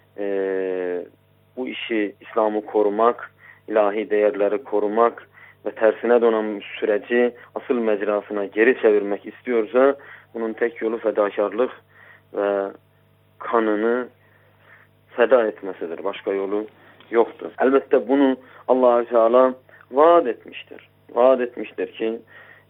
bu işi, İslam'ı korumak, ilahi değerleri korumak ve tersine dönen süreci asıl mecrasına geri çevirmek istiyorsa bunun tek yolu fedakarlık ve kanını feda etmesidir. Başka yolu yoktur. Elbette bunu Allah-u Teala vaat etmiştir. Vaat etmiştir ki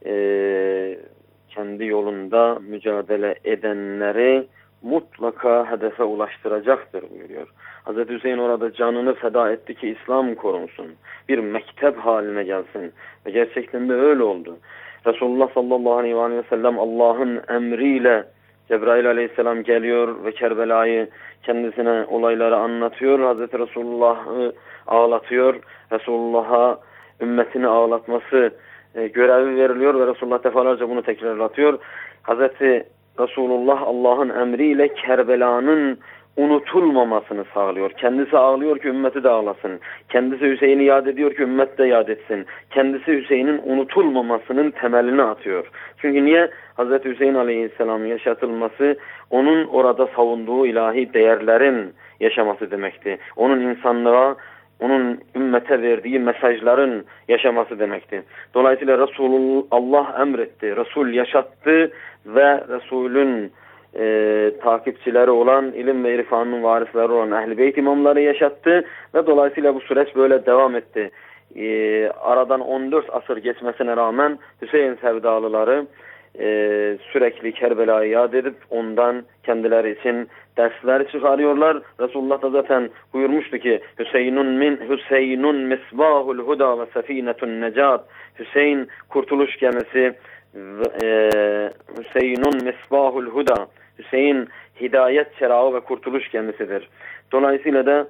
kendi yolunda mücadele edenleri mutlaka hedefe ulaştıracaktır buyuruyor. Hz. Hüseyin orada canını feda etti ki İslam korunsun. Bir mektep haline gelsin. Ve gerçekten de öyle oldu. Resulullah sallallahu aleyhi ve sellem Allah'ın emriyle Cebrail aleyhisselam geliyor ve Kerbela'yı kendisine olayları anlatıyor. Hz. Resulullah'ı ağlatıyor. Resulullah'a ümmetini ağlatması görevi veriliyor ve Resulullah defalarca bunu tekrarlatıyor. Hz. Resulullah Allah'ın emriyle Kerbela'nın unutulmamasını sağlıyor. Kendisi ağlıyor ki ümmeti de ağlasın. Kendisi Hüseyin'i yad ediyor ki ümmet de yad etsin. Kendisi Hüseyin'in unutulmamasının temelini atıyor. Çünkü niye? Hz. Hüseyin Aleyhisselam'ın yaşatılması onun orada savunduğu ilahi değerlerin yaşaması demekti. Onun insanlığa, onun ümmete verdiği mesajların yaşaması demekti. Dolayısıyla Allah emretti, Resul yaşattı ve Resul'ün takipçileri olan, ilim ve irfanın varisleri olan Ehl-i Beyt imamları yaşattı ve dolayısıyla bu süreç böyle devam etti. Aradan 14 asır geçmesine rağmen Hüseyin sevdalıları sürekli Kerbela'yı yad edip ondan kendileri için dersler çıkarıyorlar. Resulullah da zaten buyurmuştu ki Hüseyinun misbahul huda ve sefinetun necat. Hüseyin kurtuluş gemisi, Hüseyinun misbahul huda. Hüseyin hidayet çerağı ve kurtuluş gemisidir. Dolayısıyla da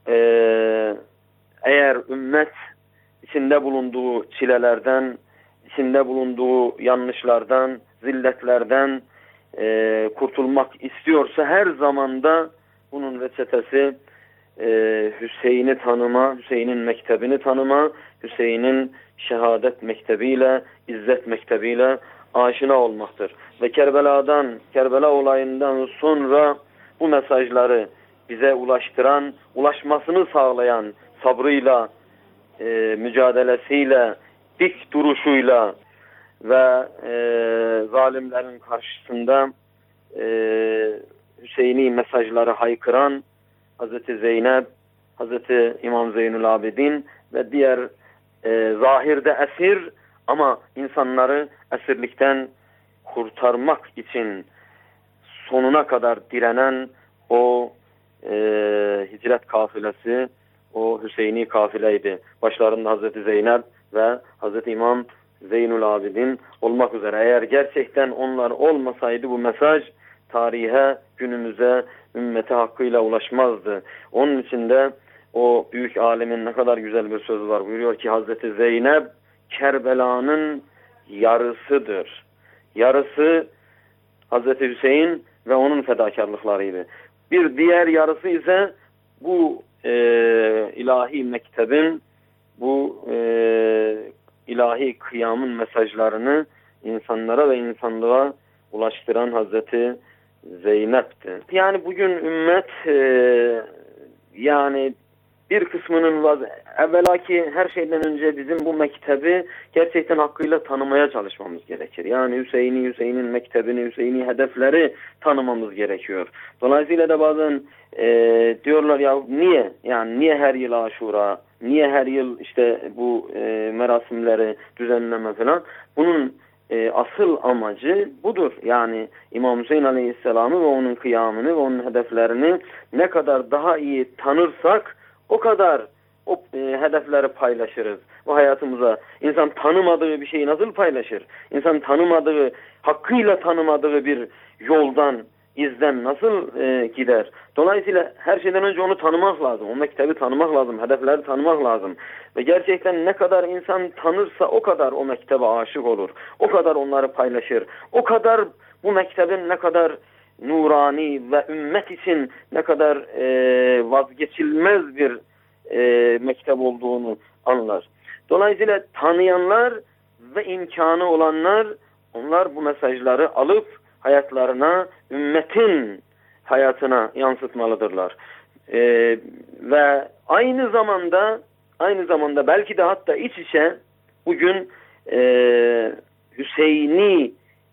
eğer ümmet içinde bulunduğu çilelerden, içinde bulunduğu yanlışlardan, zilletlerden kurtulmak istiyorsa her zamanda bunun reçetesi Hüseyin'i tanıma, Hüseyin'in mektebini tanıma, Hüseyin'in şehadet mektebiyle, izzet mektebiyle aşina olmaktır. Ve Kerbela olayından sonra bu mesajları bize ulaştıran, ulaşmasını sağlayan sabrıyla, mücadelesiyle, dik duruşuyla ve zalimlerin karşısında Hüseyini mesajları haykıran Hz. Zeynep, Hz. İmam Zeynül Abidin ve diğer zahirde esir ama insanları esirlikten kurtarmak için sonuna kadar direnen o hicret kafilesi, o Hüseyini kafileydi. Başlarında Hazreti Zeynep ve Hazreti İmam Zeynul Abidin olmak üzere. Eğer gerçekten onlar olmasaydı bu mesaj tarihe, günümüze, ümmete hakkıyla ulaşmazdı. Onun için de o büyük alimin ne kadar güzel bir sözü var. Buyuruyor ki Hazreti Zeynep Kerbela'nın yarısıdır. Yarısı Hazreti Hüseyin ve onun fedakarlıklarıydı. Bir diğer yarısı ise bu ilahi mektebin, bu ilahi kıyamın mesajlarını insanlara ve insanlığa ulaştıran Hazreti Zeynep'ti. Yani bugün ümmet yani bir kısmının evvelaki her şeyden önce bizim bu mektebi gerçekten hakkıyla tanımaya çalışmamız gerekir. Yani Hüseyin'in mektebini, Hüseyin'i hedefleri tanımamız gerekiyor. Dolayısıyla da bazen diyorlar ya niye? Yani niye her yıl Aşura, niye her yıl işte bu merasimleri düzenleme falan? Bunun asıl amacı budur. Yani İmam Hüseyin Aleyhisselam'ı ve onun kıyamını ve onun hedeflerini ne kadar daha iyi tanırsak o kadar o hedefleri paylaşırız. O hayatımıza insan tanımadığı bir şeyi nasıl paylaşır? İnsan tanımadığı, hakkıyla tanımadığı bir yoldan, izden nasıl gider? Dolayısıyla her şeyden önce onu tanımak lazım. O mektebi tanımak lazım. Hedefleri tanımak lazım. Ve gerçekten ne kadar insan tanırsa o kadar o mektebe aşık olur. O kadar onları paylaşır. O kadar bu mektebin ne kadar nurani ve ümmet için ne kadar vazgeçilmez bir mektep olduğunu anlar. Dolayısıyla tanıyanlar ve imkanı olanlar, onlar bu mesajları alıp hayatlarına, ümmetin hayatına yansıtmalıdırlar. Ve aynı zamanda belki de hatta iç içe bugün Hüseyini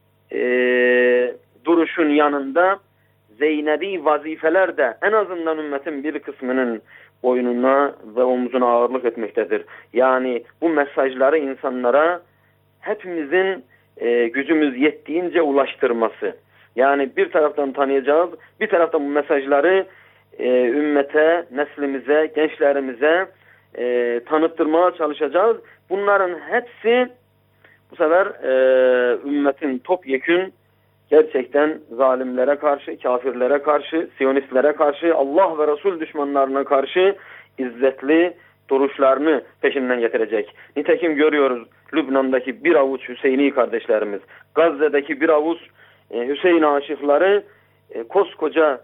duruşun yanında Zeynebi vazifeler de en azından ümmetin bir kısmının boynuna ve omzuna ağırlık etmektedir. Yani bu mesajları insanlara hepimizin gücümüz yettiğince ulaştırması. Yani bir taraftan tanıyacağız, bir taraftan bu mesajları ümmete, neslimize, gençlerimize tanıttırmaya çalışacağız. Bunların hepsi bu sefer ümmetin topyekün gerçekten zalimlere karşı, kafirlere karşı, Siyonistlere karşı, Allah ve Resul düşmanlarına karşı izzetli duruşlarını peşinden getirecek. Nitekim görüyoruz Lübnan'daki bir avuç Hüseyini kardeşlerimiz, Gazze'deki bir avuç Hüseyin aşıkları koskoca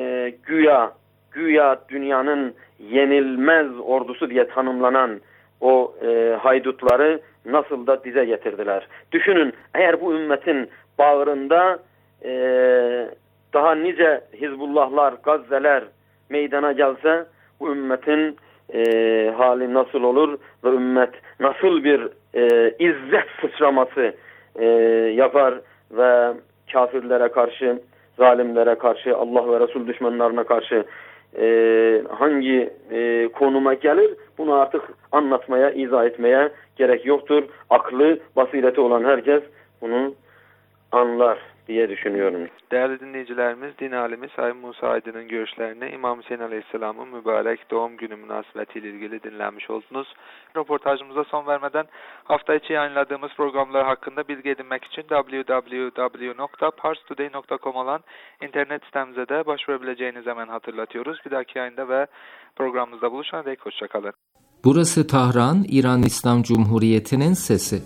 güya dünyanın yenilmez ordusu diye tanımlanan o haydutları nasıl da dize getirdiler. Düşünün, eğer bu ümmetin bağrında daha nice Hizbullahlar, Gazze'ler meydana gelse bu ümmetin hali nasıl olur ve ümmet nasıl bir izzet sıçraması yapar ve kafirlere karşı, zalimlere karşı, Allah ve Resul düşmanlarına karşı hangi konuma gelir, bunu artık anlatmaya, izah etmeye gerek yoktur. Aklı, basireti olan herkes bunu anlar diye düşünüyorum. Değerli dinleyicilerimiz, din alimi Sayın Musa Aydın'ın görüşlerini İmam Hüseyin Aleyhisselam'ın mübarek doğum günü münasebetiyle ilgili dinlenmiş oldunuz. Röportajımıza son vermeden hafta içi yayınladığımız programlar hakkında bilgi edinmek için www.parstoday.com olan internet sitemize de başvurabileceğinizi hemen hatırlatıyoruz. Bir dahaki yayında ve programımızda buluşana dek hoşçakalın. Burası Tahran, İran İslam Cumhuriyeti'nin sesi.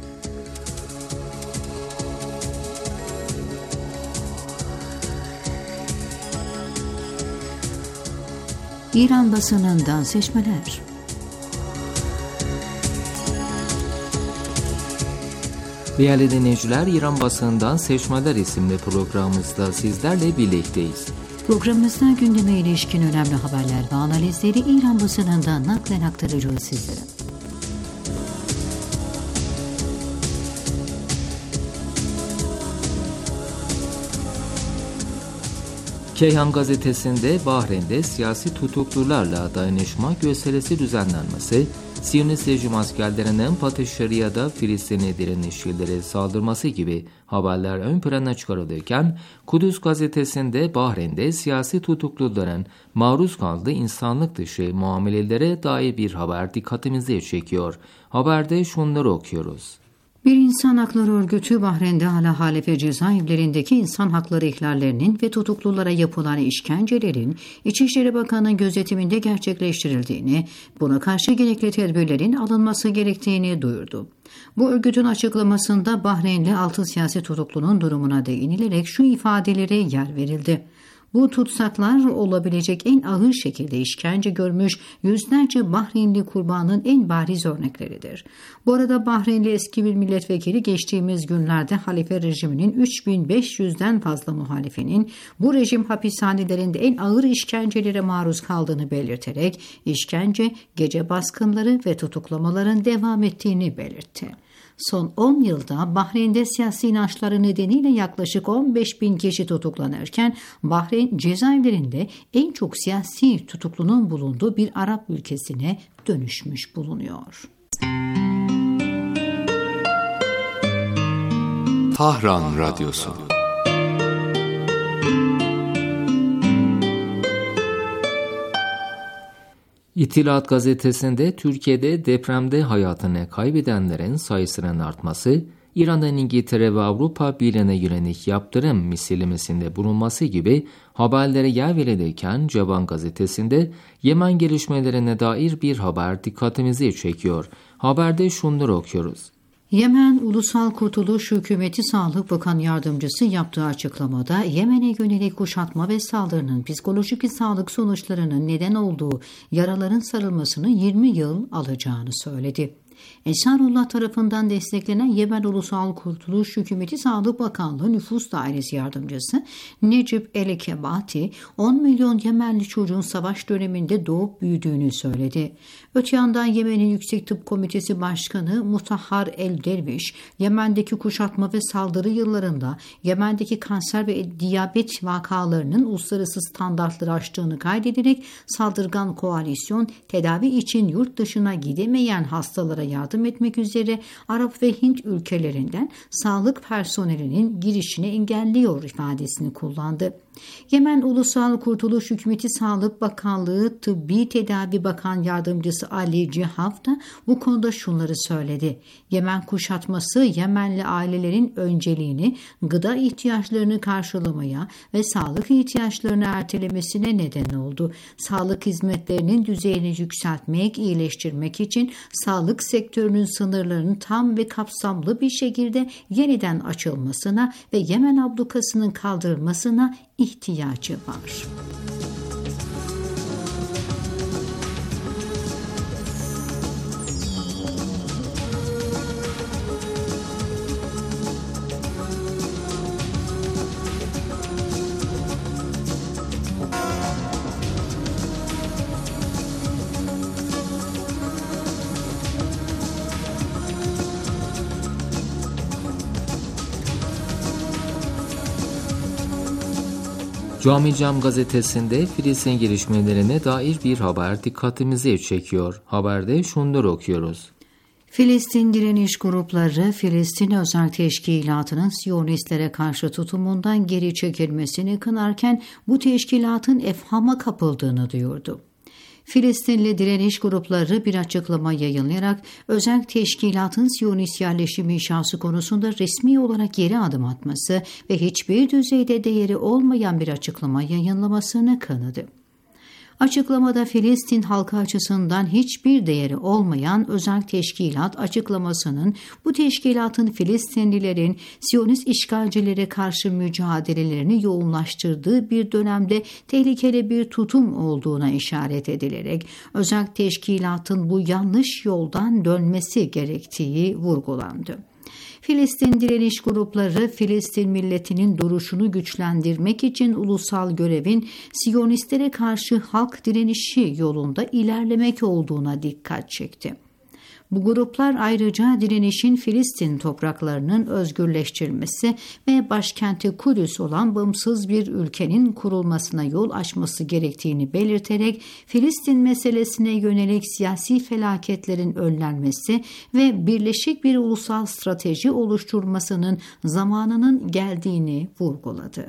İran basınından seçmeler. Değerli dinleyiciler, İran basınından seçmeler isimli programımızda sizlerle birlikteyiz. Programımızda gündeme ilişkin önemli haberler ve analizleri İran basınından naklen aktaracağız sizlere. Keyhan gazetesinde Bahreyn'de siyasi tutuklularla dayanışma gösterisi düzenlenmesi, Siyonist rejim askerlerinin Batı Şeria'da Filistinli direnişçilere saldırması gibi haberler ön plana çıkarılırken, Kudüs gazetesinde Bahreyn'de siyasi tutukluların maruz kaldığı insanlık dışı muamelelere dair bir haber dikkatimizi çekiyor. Haberde şunları okuyoruz. Bir insan hakları örgütü Bahreyn'de hala halefe cezaevlerindeki insan hakları ihlallerinin ve tutuklulara yapılan işkencelerin İçişleri Bakanı'nın gözetiminde gerçekleştirildiğini, buna karşı gerekli tedbirlerin alınması gerektiğini duyurdu. Bu örgütün açıklamasında Bahreynli 6 siyasi tutuklunun durumuna değinilerek şu ifadelere yer verildi. Bu tutsaklar olabilecek en ağır şekilde işkence görmüş yüzlerce Bahreynli kurbanın en bariz örnekleridir. Bu arada Bahreynli eski bir milletvekili geçtiğimiz günlerde halife rejiminin 3500'den fazla muhalifinin bu rejim hapishanelerinde en ağır işkencelere maruz kaldığını belirterek işkence, gece baskınları ve tutuklamaların devam ettiğini belirtti. Son 10 yılda Bahreyn'de siyasi inançları nedeniyle yaklaşık 15.000 kişi tutuklanırken Bahreyn cezaevlerinde en çok siyasi tutuklunun bulunduğu bir Arap ülkesine dönüşmüş bulunuyor. Tahran Radyosu. İttihat gazetesinde Türkiye'de depremde hayatını kaybedenlerin sayısının artması, İran'dan İngiltere ve Avrupa Birliği'ne yönelik yaptırım misillemesinde bulunması gibi haberlere yer verilirken Ceban gazetesinde Yemen gelişmelerine dair bir haber dikkatimizi çekiyor. Haberde şunları okuyoruz. Yemen Ulusal Kurtuluş Hükümeti Sağlık Bakanı Yardımcısı yaptığı açıklamada Yemen'e yönelik kuşatma ve saldırının psikolojik sağlık sonuçlarının neden olduğu yaraların sarılmasını 20 yıl alacağını söyledi. Esarullah tarafından desteklenen Yemen Ulusal Kurtuluş Hükümeti Sağlık Bakanlığı Nüfus Dairesi Yardımcısı Necip El-Kebati, 10 milyon Yemenli çocuğun savaş döneminde doğup büyüdüğünü söyledi. Öte yandan Yemen'in Yüksek Tıp Komitesi Başkanı Mutahhar El-Derviş, Yemen'deki kuşatma ve saldırı yıllarında Yemen'deki kanser ve diyabet vakalarının uluslararası standartları aştığını kaydederek saldırgan koalisyon tedavi için yurt dışına gidemeyen hastalara yardım etmek üzere Arap ve Hint ülkelerinden sağlık personelinin girişini engelliyor ifadesini kullandı. Yemen Ulusal Kurtuluş Hükümeti Sağlık Bakanlığı Tıbbi Tedavi Bakan Yardımcısı Ali Cihaf da bu konuda şunları söyledi. Yemen kuşatması Yemenli ailelerin önceliğini gıda ihtiyaçlarını karşılamaya ve sağlık ihtiyaçlarını ertelemesine neden oldu. Sağlık hizmetlerinin düzeyini yükseltmek, iyileştirmek için sağlık sektörünün sınırlarının tam ve kapsamlı bir şekilde yeniden açılmasına ve Yemen ablukasının kaldırılmasına ihtiyacı var. Cami Cam gazetesinde Filistin gelişmelerine dair bir haber dikkatimizi çekiyor. Haberde şunları okuyoruz. Filistin direniş grupları Filistin Özel Teşkilatı'nın Siyonistlere karşı tutumundan geri çekilmesini kınarken bu teşkilatın efhama kapıldığını duyurdu. Filistinli direniş grupları bir açıklama yayınlayarak özel teşkilatın Siyonist yerleşim inşası konusunda resmi olarak geri adım atması ve hiçbir düzeyde değeri olmayan bir açıklama yayınlamasını kınadı. Açıklamada Filistin halkı açısından hiçbir değeri olmayan özel teşkilat açıklamasının bu teşkilatın Filistinlilerin Siyonist işgalcilere karşı mücadelelerini yoğunlaştırdığı bir dönemde tehlikeli bir tutum olduğuna işaret edilerek özel teşkilatın bu yanlış yoldan dönmesi gerektiği vurgulandı. Filistin direniş grupları Filistin milletinin duruşunu güçlendirmek için ulusal görevin Siyonistlere karşı halk direnişi yolunda ilerlemek olduğuna dikkat çekti. Bu gruplar ayrıca direnişin Filistin topraklarının özgürleştirilmesi ve başkenti Kudüs olan bağımsız bir ülkenin kurulmasına yol açması gerektiğini belirterek Filistin meselesine yönelik siyasi felaketlerin önlenmesi ve birleşik bir ulusal strateji oluşturmasının zamanının geldiğini vurguladı.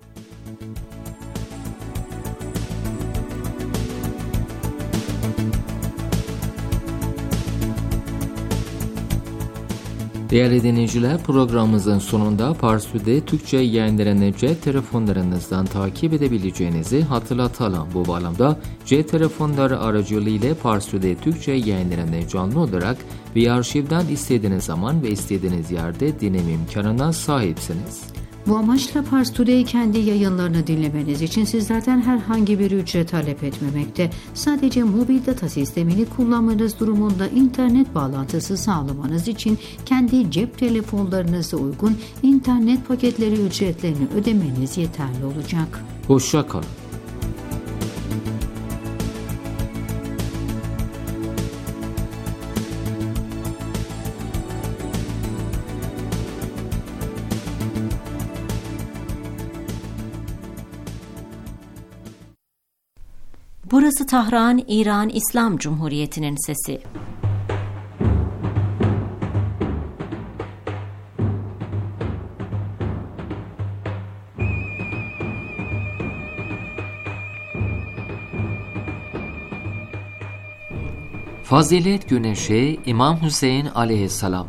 Değerli dinleyiciler, programımızın sonunda Parsu'da Türkçe yayınlarını cep telefonlarınızdan takip edebileceğinizi hatırlatalım. Bu bağlamda cep telefonları aracılığıyla Parsu'da Türkçe yayınlarını canlı olarak ve arşivden istediğiniz zaman ve istediğiniz yerde dinleme imkanına sahipsiniz. Bu amaçla Pars Today kendi yayınlarını dinlemeniz için sizlerden herhangi bir ücret talep etmemekte. Sadece mobil data sistemini kullanmanız durumunda internet bağlantısı sağlamanız için kendi cep telefonlarınıza uygun internet paketleri ücretlerini ödemeniz yeterli olacak. Hoşça kalın. Burası Tahran, İran İslam Cumhuriyeti'nin sesi. Fazilet Güneşi İmam Hüseyin aleyhisselam.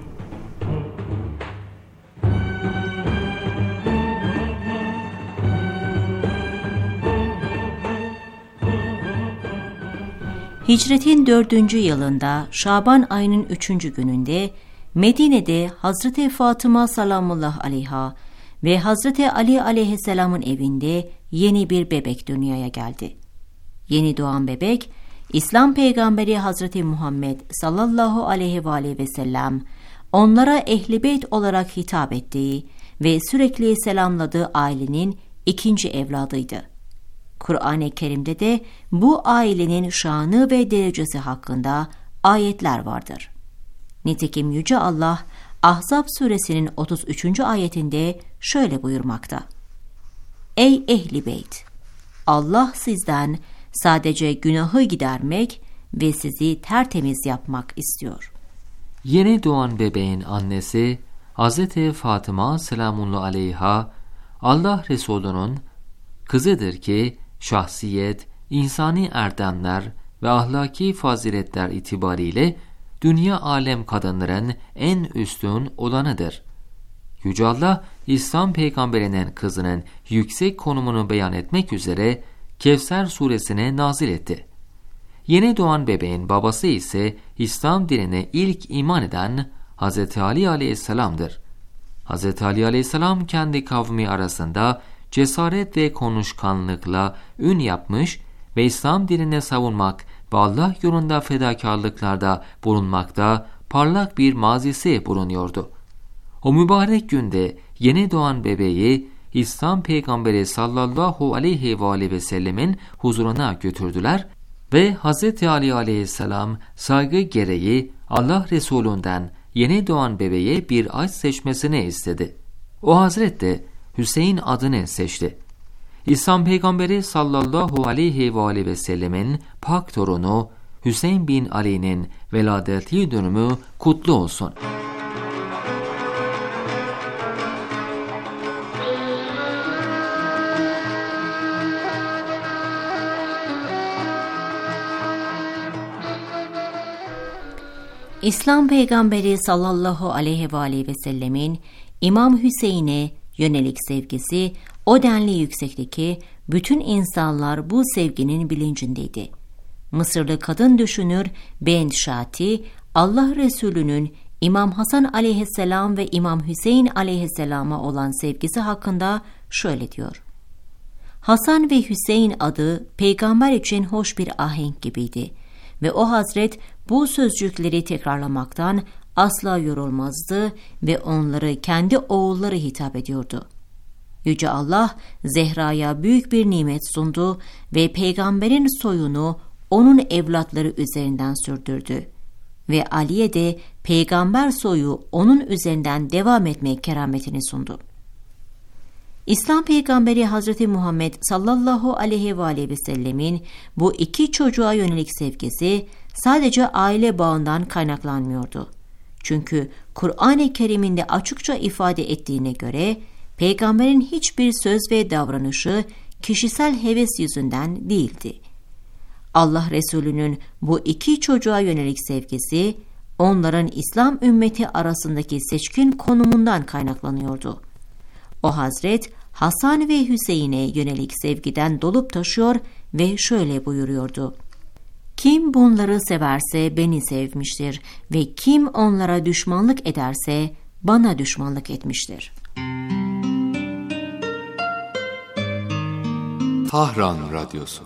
Hicretin 4. yılında Şaban ayının 3. gününde Medine'de Hazreti Fatıma salamullah aleyha ve Hazreti Ali aleyhisselamın evinde yeni bir bebek dünyaya geldi. Yeni doğan bebek, İslam peygamberi Hazreti Muhammed sallallahu aleyhi ve sellem onlara Ehl-i Beyt olarak hitap ettiği ve sürekli selamladığı ailenin ikinci evladıydı. Kur'an-ı Kerim'de de bu ailenin şanı ve derecesi hakkında ayetler vardır. Nitekim Yüce Allah Ahzab suresinin 33. ayetinde şöyle buyurmakta: Ey Ehl-i Beyt! Allah sizden sadece günahı gidermek ve sizi tertemiz yapmak istiyor. Yeni doğan bebeğin annesi Hazreti Fatıma selamullah aleyha Allah Resulü'nün kızıdır ki şahsiyet, insani erdemler ve ahlaki faziletler itibariyle dünya alem kadınların en üstün olanıdır. Yüce Allah, İslam peygamberinin kızının yüksek konumunu beyan etmek üzere Kevser suresine nazil etti. Yeni doğan bebeğin babası ise İslam dinine ilk iman eden Hz. Ali aleyhisselam'dır. Hz. Ali aleyhisselam kendi kavmi arasında cesaret ve konuşkanlıkla ün yapmış ve İslam dinini savunmak ve Allah yolunda fedakarlıklarda bulunmakta parlak bir mazisi bulunuyordu. O mübarek günde yeni doğan bebeği İslam peygamberi sallallahu aleyhi ve sellemin huzuruna götürdüler ve Hz. Ali aleyhisselam saygı gereği Allah Resulü'nden yeni doğan bebeğe bir aç seçmesini istedi. O hazret de Hüseyin adını seçti. İslam peygamberi sallallahu aleyhi ve sellemin pak torunu Hüseyin bin Ali'nin veladetli dönümü kutlu olsun. İslam peygamberi sallallahu aleyhi ve sellemin İmam Hüseyin'e yönelik sevgisi o denli yüksekti ki bütün insanlar bu sevginin bilincindeydi. Mısırlı kadın düşünür Bent Şati, Allah Resulü'nün İmam Hasan aleyhisselam ve İmam Hüseyin aleyhisselama olan sevgisi hakkında şöyle diyor: Hasan ve Hüseyin adı peygamber için hoş bir ahenk gibiydi ve o hazret bu sözcükleri tekrarlamaktan asla yorulmazdı ve onları kendi oğulları hitap ediyordu. Yüce Allah Zehra'ya büyük bir nimet sundu ve peygamberin soyunu onun evlatları üzerinden sürdürdü. ve Ali'ye de peygamber soyu onun üzerinden devam etmek kerametini sundu. İslam peygamberi Hazreti Muhammed sallallahu aleyhi ve aleyhi ve sellemin bu iki çocuğa yönelik sevgisi sadece aile bağından kaynaklanmıyordu. Çünkü Kur'an-ı Kerim'inde açıkça ifade ettiğine göre peygamberin hiçbir söz ve davranışı kişisel heves yüzünden değildi. Allah Resulü'nün bu iki çocuğa yönelik sevgisi onların İslam ümmeti arasındaki seçkin konumundan kaynaklanıyordu. O Hazret Hasan ve Hüseyin'e yönelik sevgiden dolup taşıyor ve şöyle buyuruyordu: Kim bunları severse beni sevmiştir ve kim onlara düşmanlık ederse bana düşmanlık etmiştir. Tahran Radyosu.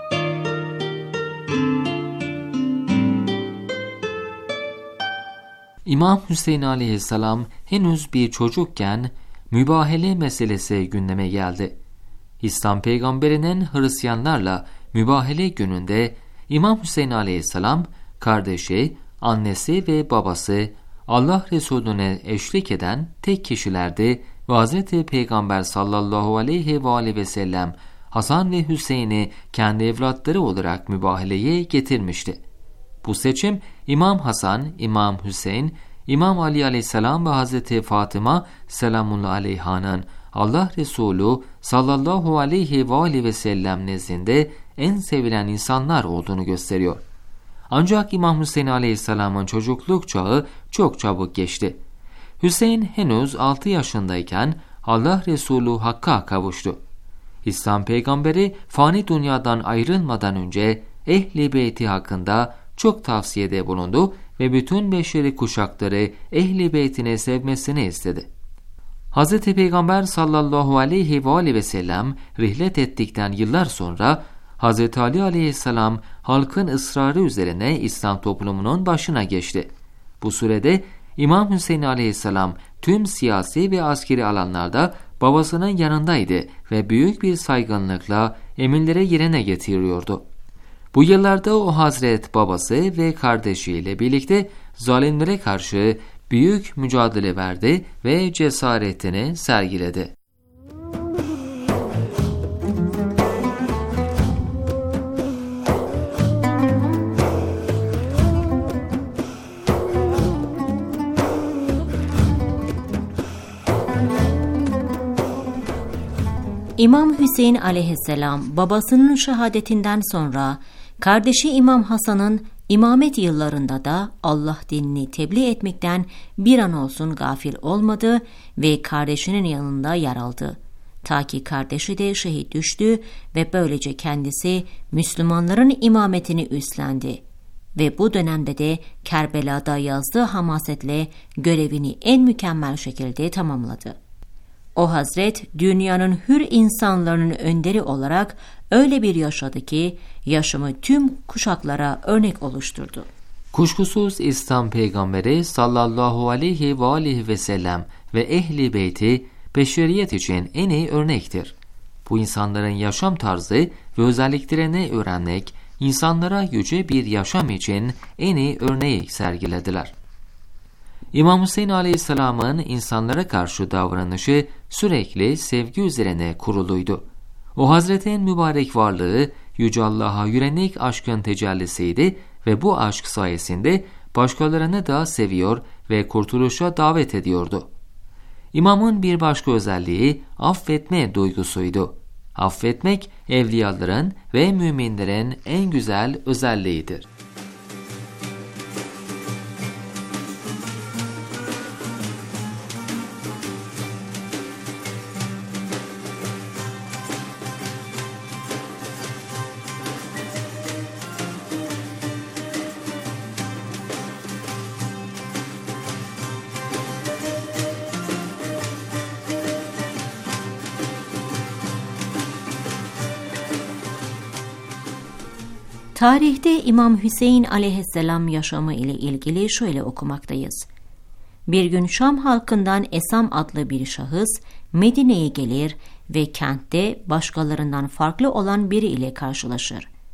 İmam Hüseyin aleyhisselam henüz bir çocukken mübahele meselesi gündeme geldi. İslam peygamberinin Hristiyanlarla mübahele gününde İmam Hüseyin aleyhisselam kardeşi, annesi ve babası Allah Resulüne eşlik eden tek kişilerdi ve Hazreti Peygamber sallallahu aleyhi ve aleyhi ve sellem Hasan ve Hüseyin'i kendi evlatları olarak mübaheleye getirmişti. Bu seçim İmam Hasan, İmam Hüseyin, İmam Ali aleyhisselam ve Hazreti Fatıma selamullahi aleyhanın Allah Resulü sallallahu aleyhi ve aleyhi ve sellem nezdinde en sevilen insanlar olduğunu gösteriyor. Ancak İmam Hüseyin aleyhisselamın çocukluk çağı çok çabuk geçti. Hüseyin henüz 6 yaşındayken Allah Resulü Hakk'a kavuştu. İslam peygamberi fani dünyadan ayrılmadan önce Ehl-i Beyti hakkında çok tavsiyede bulundu ve bütün beşeri kuşakları Ehl-i Beyt'ini sevmesini istedi. Hz. Peygamber sallallahu aleyhi ve aleyhi ve sellem rihlet ettikten yıllar sonra Hz. Ali aleyhisselam halkın ısrarı üzerine İslam toplumunun başına geçti. Bu sürede İmam Hüseyin aleyhisselam tüm siyasi ve askeri alanlarda babasının yanındaydı ve büyük bir saygınlıkla emirleri yerine getiriyordu. Bu yıllarda o Hazret babası ve kardeşiyle birlikte zalimlere karşı büyük mücadele verdi ve cesaretini sergiledi. İmam Hüseyin aleyhisselam babasının şehadetinden sonra kardeşi İmam Hasan'ın imamet yıllarında da Allah dinini tebliğ etmekten bir an olsun gafil olmadı ve kardeşinin yanında yer aldı. Ta ki kardeşi de şehit düştü ve böylece kendisi Müslümanların imametini üstlendi. Ve bu dönemde de Kerbela'da yazdığı hamasetle görevini en mükemmel şekilde tamamladı. O Hazret dünyanın hür insanların önderi olarak öyle bir yaşadı ki yaşamı tüm kuşaklara örnek oluşturdu. Kuşkusuz İslam peygamberi sallallahu aleyhi ve aleyhi ve sellem ve Ehl-i Beyti beşeriyet için en iyi örnektir. Bu insanların yaşam tarzı ve özelliklerini öğrenmek, insanlara yüce bir yaşam için en iyi örneği sergilediler. İmam Hüseyin aleyhisselamın insanlara karşı davranışı sürekli sevgi üzerine kuruluydu. O Hazretin mübarek varlığı Yüce Allah'a yönelik aşkın tecellisiydi ve bu aşk sayesinde başkalarını da seviyor ve kurtuluşa davet ediyordu. İmamın bir başka özelliği affetme duygusuydu. Affetmek evliyaların ve müminlerin en güzel özelliğidir. Tarihte İmam Hüseyin aleyhisselam yaşamı ile ilgili şöyle okumaktayız. Bir gün Şam halkından Esam adlı bir şahıs Medine'ye gelir ve kentte başkalarından farklı olan biri ile karşılaşır.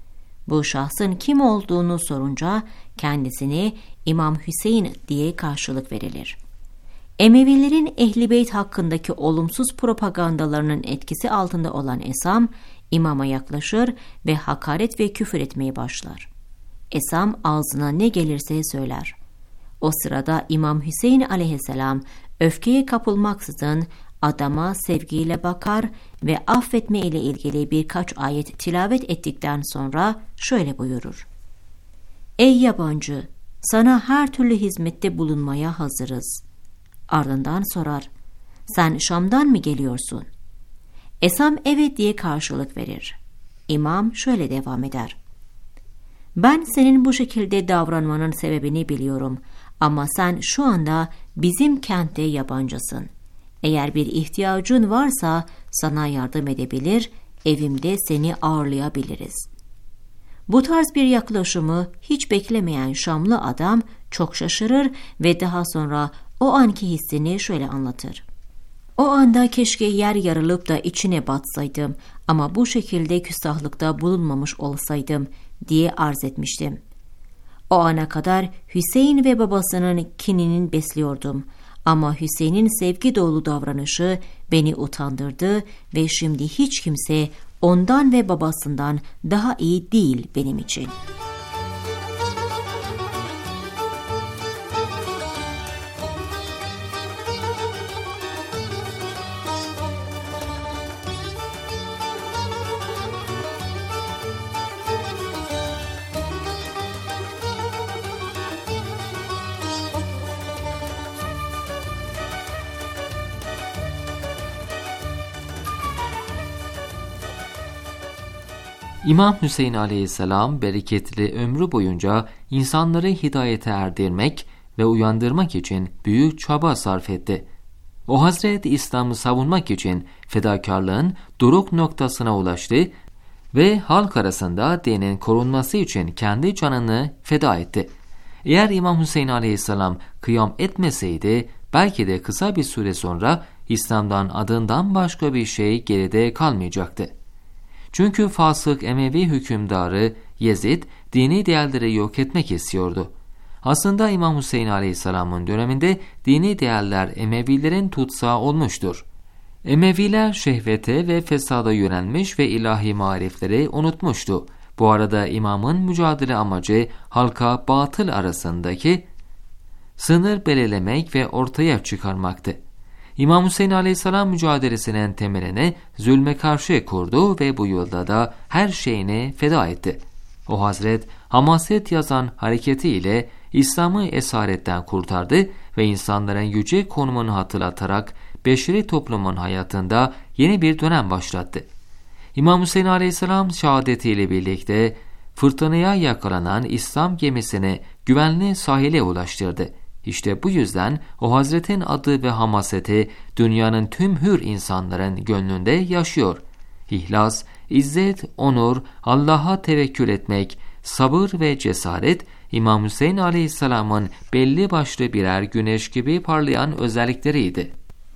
Bu şahsın kim olduğunu sorunca kendisine İmam Hüseyin diye karşılık verilir. Emevilerin Ehl-i Beyt hakkındaki olumsuz propagandalarının etkisi altında olan Esam, imama yaklaşır ve hakaret ve küfür etmeye başlar. Esam ağzına ne gelirse söyler. O sırada İmam Hüseyin aleyhisselam öfkeye kapılmaksızın adama sevgiyle bakar ve affetme ile ilgili birkaç ayet tilavet ettikten sonra şöyle buyurur: Ey yabancı! Sana her türlü hizmette bulunmaya hazırız. Ardından sorar: Sen Şam'dan mı geliyorsun? Esam evet diye karşılık verir. İmam şöyle devam eder: Ben senin bu şekilde davranmanın sebebini biliyorum ama sen şu anda bizim kentte yabancısın. Eğer bir ihtiyacın varsa sana yardım edebilir, evimde seni ağırlayabiliriz. Bu tarz bir yaklaşımı hiç beklemeyen Şamlı adam çok şaşırır ve daha sonra o anki hissini şöyle anlatır: O anda keşke yer yarılıp da içine batsaydım ama bu şekilde küstahlıkta bulunmamış olsaydım diye arz etmiştim. O ana kadar Hüseyin ve babasının kinini besliyordum ama Hüseyin'in sevgi dolu davranışı beni utandırdı ve şimdi hiç kimse ondan ve babasından daha iyi değil benim için. İmam Hüseyin aleyhisselam bereketli ömrü boyunca insanları hidayete erdirmek ve uyandırmak için büyük çaba sarf etti. O Hazret İslam'ı savunmak için fedakarlığın doruk noktasına ulaştı ve halk arasında dinin korunması için kendi canını feda etti. Eğer İmam Hüseyin aleyhisselam kıyam etmeseydi belki de kısa bir süre sonra İslam'dan adından başka bir şey geride kalmayacaktı. Çünkü fasık Emevi hükümdarı Yezid dini değerleri yok etmek istiyordu. Aslında İmam Hüseyin aleyhisselamın döneminde dini değerler Emevilerin tutsağı olmuştur. Emeviler şehvete ve fesada yönelmiş ve ilahi marifleri unutmuştu. Bu arada imamın mücadele amacı halka batıl arasındaki sınır belirlemek ve ortaya çıkarmaktı. İmam Hüseyin aleyhisselam mücadelesinin temelini zulme karşı kurdu ve bu yolda da her şeyini feda etti. O Hazret hamaset yazan hareketiyle İslam'ı esaretten kurtardı ve insanların yüce konumunu hatırlatarak beşeri toplumun hayatında yeni bir dönem başlattı. İmam Hüseyin aleyhisselam şehadetiyle birlikte fırtınaya yakalanan İslam gemisini güvenli sahile ulaştırdı. İşte bu yüzden o Hazretin adı ve hamaseti dünyanın tüm hür insanların gönlünde yaşıyor. İhlas, izzet, onur, Allah'a tevekkül etmek, sabır ve cesaret İmam Hüseyin aleyhisselamın belli başlı birer güneş gibi parlayan özellikleriydi.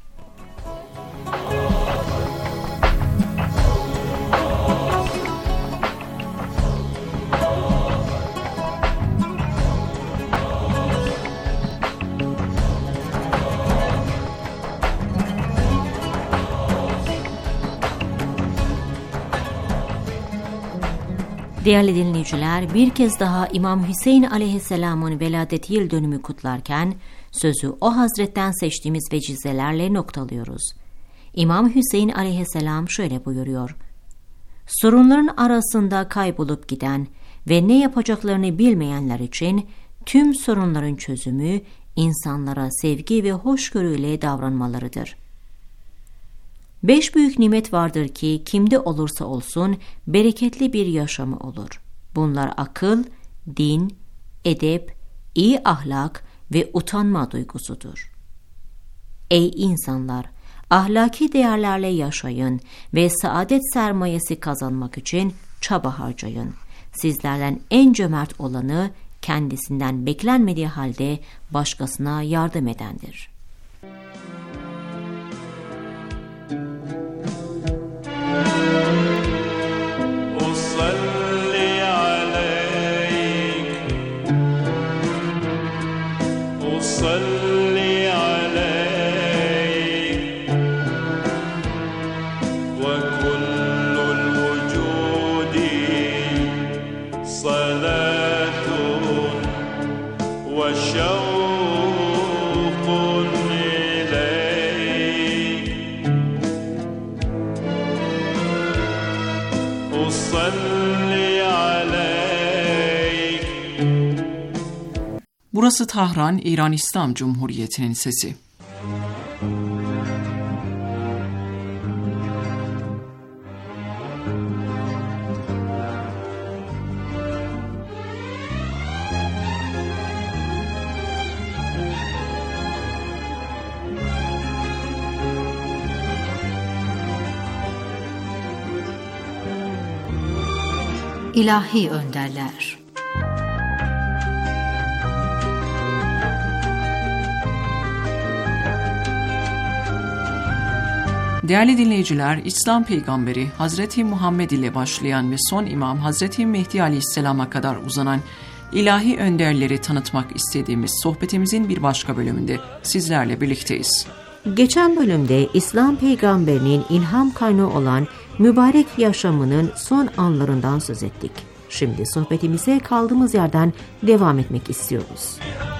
Değerli dinleyiciler, bir kez daha İmam Hüseyin aleyhisselamın veladet yıl dönümü kutlarken sözü o Hazretten seçtiğimiz vecizelerle noktalıyoruz. İmam Hüseyin aleyhisselam şöyle buyuruyor: Sorunların arasında kaybolup giden ve ne yapacaklarını bilmeyenler için tüm sorunların çözümü insanlara sevgi ve hoşgörüyle davranmalarıdır. 5 büyük nimet vardır ki kimde olursa olsun bereketli bir yaşamı olur. Bunlar akıl, din, edep, iyi ahlak ve utanma duygusudur. Ey insanlar! Ahlaki değerlerle yaşayın ve saadet sermayesi kazanmak için çaba harcayın. Sizlerden en cömert olanı kendisinden beklenmediği halde başkasına yardım edendir. صل على Burası Tahran, İran İslam Cumhuriyeti'nin sesi. İlahi önderler. Değerli dinleyiciler, İslam peygamberi Hazreti Muhammed ile başlayan ve son imam Hazreti Mehdi Aleyhisselam'a kadar uzanan ilahi önderleri tanıtmak istediğimiz sohbetimizin bir başka bölümünde sizlerle birlikteyiz. Geçen bölümde İslam peygamberinin ilham kaynağı olan mübarek yaşamının son anlarından söz ettik. Şimdi sohbetimize kaldığımız yerden devam etmek istiyoruz.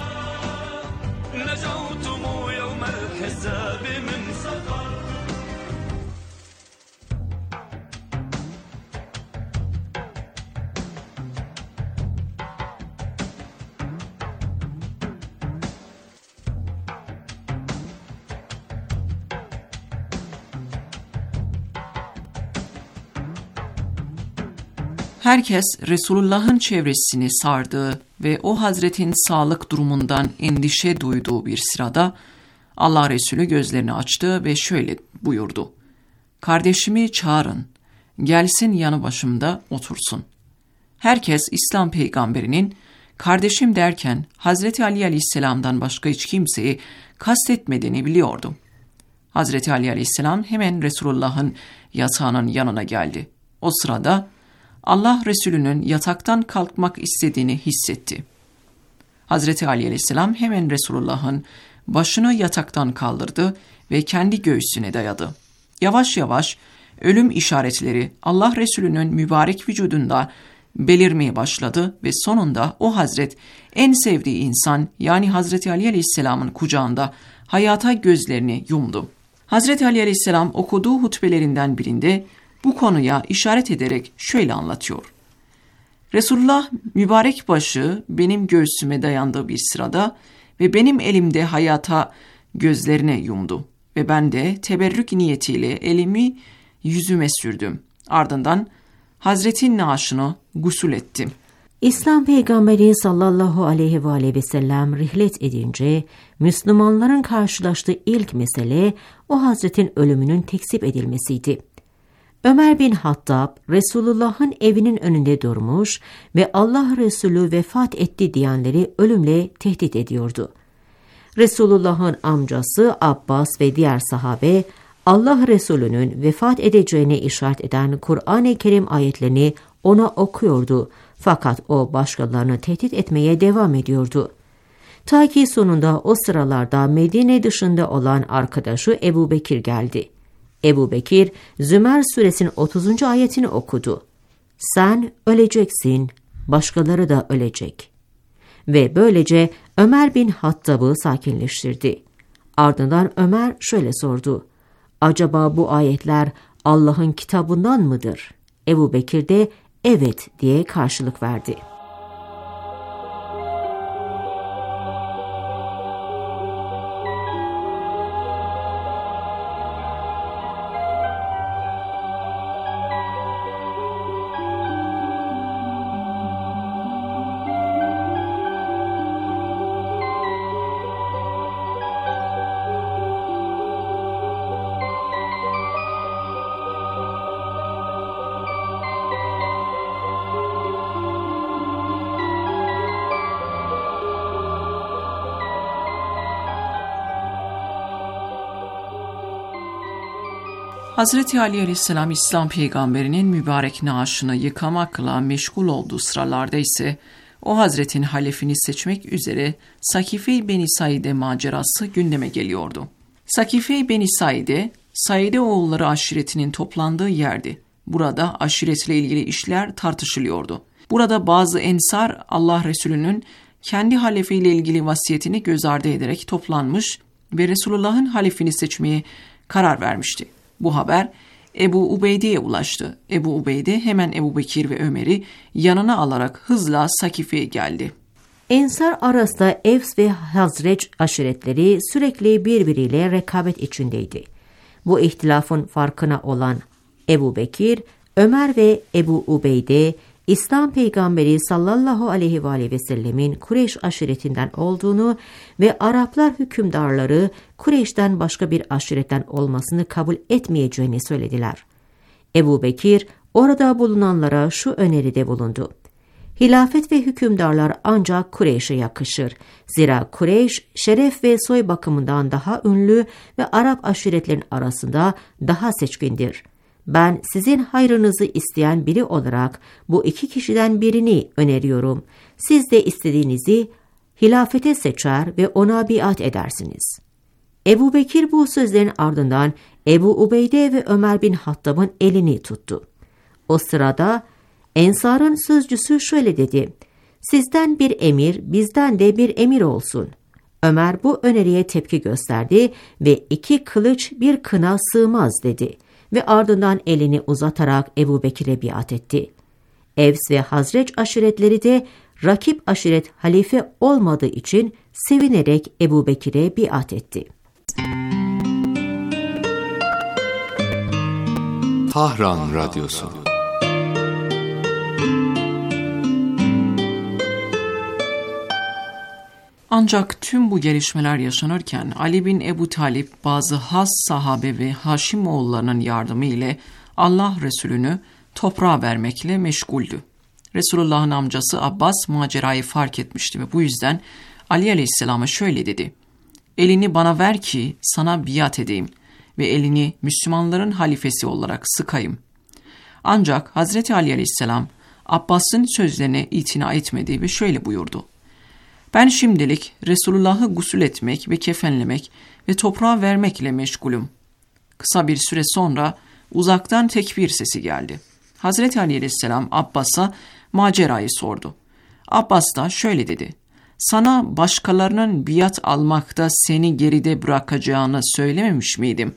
Herkes Resulullah'ın çevresini sardığı ve o Hazretin sağlık durumundan endişe duyduğu bir sırada Allah Resulü gözlerini açtı ve şöyle buyurdu: "Kardeşimi çağırın, gelsin yanı başımda otursun." Herkes İslam peygamberinin kardeşim derken Hazreti Ali Aleyhisselam'dan başka hiç kimseyi kastetmediğini biliyordu. Hazreti Ali Aleyhisselam hemen Resulullah'ın yatağının yanına geldi. O sırada Allah Resulü'nün yataktan kalkmak istediğini hissetti. Hazreti Ali Aleyhisselam hemen Resulullah'ın başını yataktan kaldırdı ve kendi göğsüne dayadı. Yavaş yavaş ölüm işaretleri Allah Resulü'nün mübarek vücudunda belirmeye başladı ve sonunda o Hazret en sevdiği insan yani Hazreti Ali Aleyhisselam'ın kucağında hayata gözlerini yumdu. Hazreti Ali Aleyhisselam okuduğu hutbelerinden birinde bu konuya işaret ederek şöyle anlatıyor: Resulullah mübarek başı benim göğsüme dayandığı bir sırada ve benim elimde hayata gözlerine yumdu ve ben de teberrük niyetiyle elimi yüzüme sürdüm. Ardından Hazretin naaşını gusül ettim. İslam peygamberi sallallahu aleyhi ve sellem rihlet edince Müslümanların karşılaştığı ilk mesele o Hazretin ölümünün tekzip edilmesiydi. Ömer bin Hattab, Resulullah'ın evinin önünde durmuş ve Allah Resulü vefat etti diyenleri ölümle tehdit ediyordu. Resulullah'ın amcası Abbas ve diğer sahabe, Allah Resulü'nün vefat edeceğine işaret eden Kur'an-ı Kerim ayetlerini ona okuyordu. Fakat o başkalarını tehdit etmeye devam ediyordu. Ta ki sonunda o sıralarda Medine dışında olan arkadaşı Ebu Bekir geldi. Ebu Bekir, Zümer suresinin 30. ayetini okudu. Sen öleceksin, başkaları da ölecek. Ve böylece Ömer bin Hattab'ı sakinleştirdi. Ardından Ömer şöyle sordu: Acaba bu ayetler Allah'ın kitabından mıdır? Ebu Bekir de evet diye karşılık verdi. Hazreti Ali Aleyhisselam İslam peygamberinin mübarek naaşını yıkamakla meşgul olduğu sıralarda ise o Hazretin halefini seçmek üzere Sakife-i Beni Saide macerası gündeme geliyordu. Sakife-i Beni Saide, Saide oğulları aşiretinin toplandığı yerdi. Burada aşiretle ilgili işler tartışılıyordu. Burada bazı ensar Allah Resulü'nün kendi halefeyle ilgili vasiyetini göz ardı ederek toplanmış ve Resulullah'ın halefini seçmeye karar vermişti. Bu haber Ebu Ubeyde'ye ulaştı. Ebu Ubeyde hemen Ebu Bekir ve Ömer'i yanına alarak hızla Sakife'ye geldi. Ensar arasında Evs ve Hazreç aşiretleri sürekli birbiriyle rekabet içindeydi. Bu ihtilafın farkına olan Ebu Bekir, Ömer ve Ebu Ubeyde, İslam peygamberi sallallahu aleyhi ve sellemin Kureyş aşiretinden olduğunu ve Araplar hükümdarları Kureyş'ten başka bir aşiretten olmasını kabul etmeyeceğini söylediler. Ebu Bekir orada bulunanlara şu öneride bulundu: Hilafet ve hükümdarlar ancak Kureyş'e yakışır. Zira Kureyş şeref ve soy bakımından daha ünlü ve Arap aşiretlerin arasında daha seçkindir. Ben sizin hayrınızı isteyen biri olarak bu iki kişiden birini öneriyorum. Siz de istediğinizi hilafete seçer ve ona biat edersiniz. Ebu Bekir bu sözlerin ardından Ebu Ubeyde ve Ömer bin Hattab'ın elini tuttu. O sırada Ensar'ın sözcüsü şöyle dedi: Sizden bir emir, bizden de bir emir olsun. Ömer bu öneriye tepki gösterdi ve 2 kılıç bir kına sığmaz dedi ve ardından elini uzatarak Ebu Bekir'e biat etti. Evs ve Hazreç aşiretleri de rakip aşiret halife olmadığı için sevinerek Ebu Bekir'e biat etti. Tahran Radyosu. Ancak tüm bu gelişmeler yaşanırken Ali bin Ebu Talib bazı has sahabe ve Haşimoğullarının yardımı ile Allah Resulü'nü toprağa vermekle meşguldü. Resulullah'ın amcası Abbas macerayı fark etmişti ve bu yüzden Ali Aleyhisselam'a şöyle dedi: Elini bana ver ki sana biat edeyim ve elini Müslümanların halifesi olarak sıkayım. Ancak Hazreti Ali Aleyhisselam Abbas'ın sözlerine itina etmedi ve şöyle buyurdu: Ben şimdilik Resulullah'ı gusül etmek ve kefenlemek ve toprağa vermekle meşgulüm. Kısa bir süre sonra uzaktan tekbir sesi geldi. Hazreti Ali Aleyhisselam Abbas'a macerayı sordu. Abbas da şöyle dedi: Sana başkalarının biat almakta seni geride bırakacağını söylememiş miydim?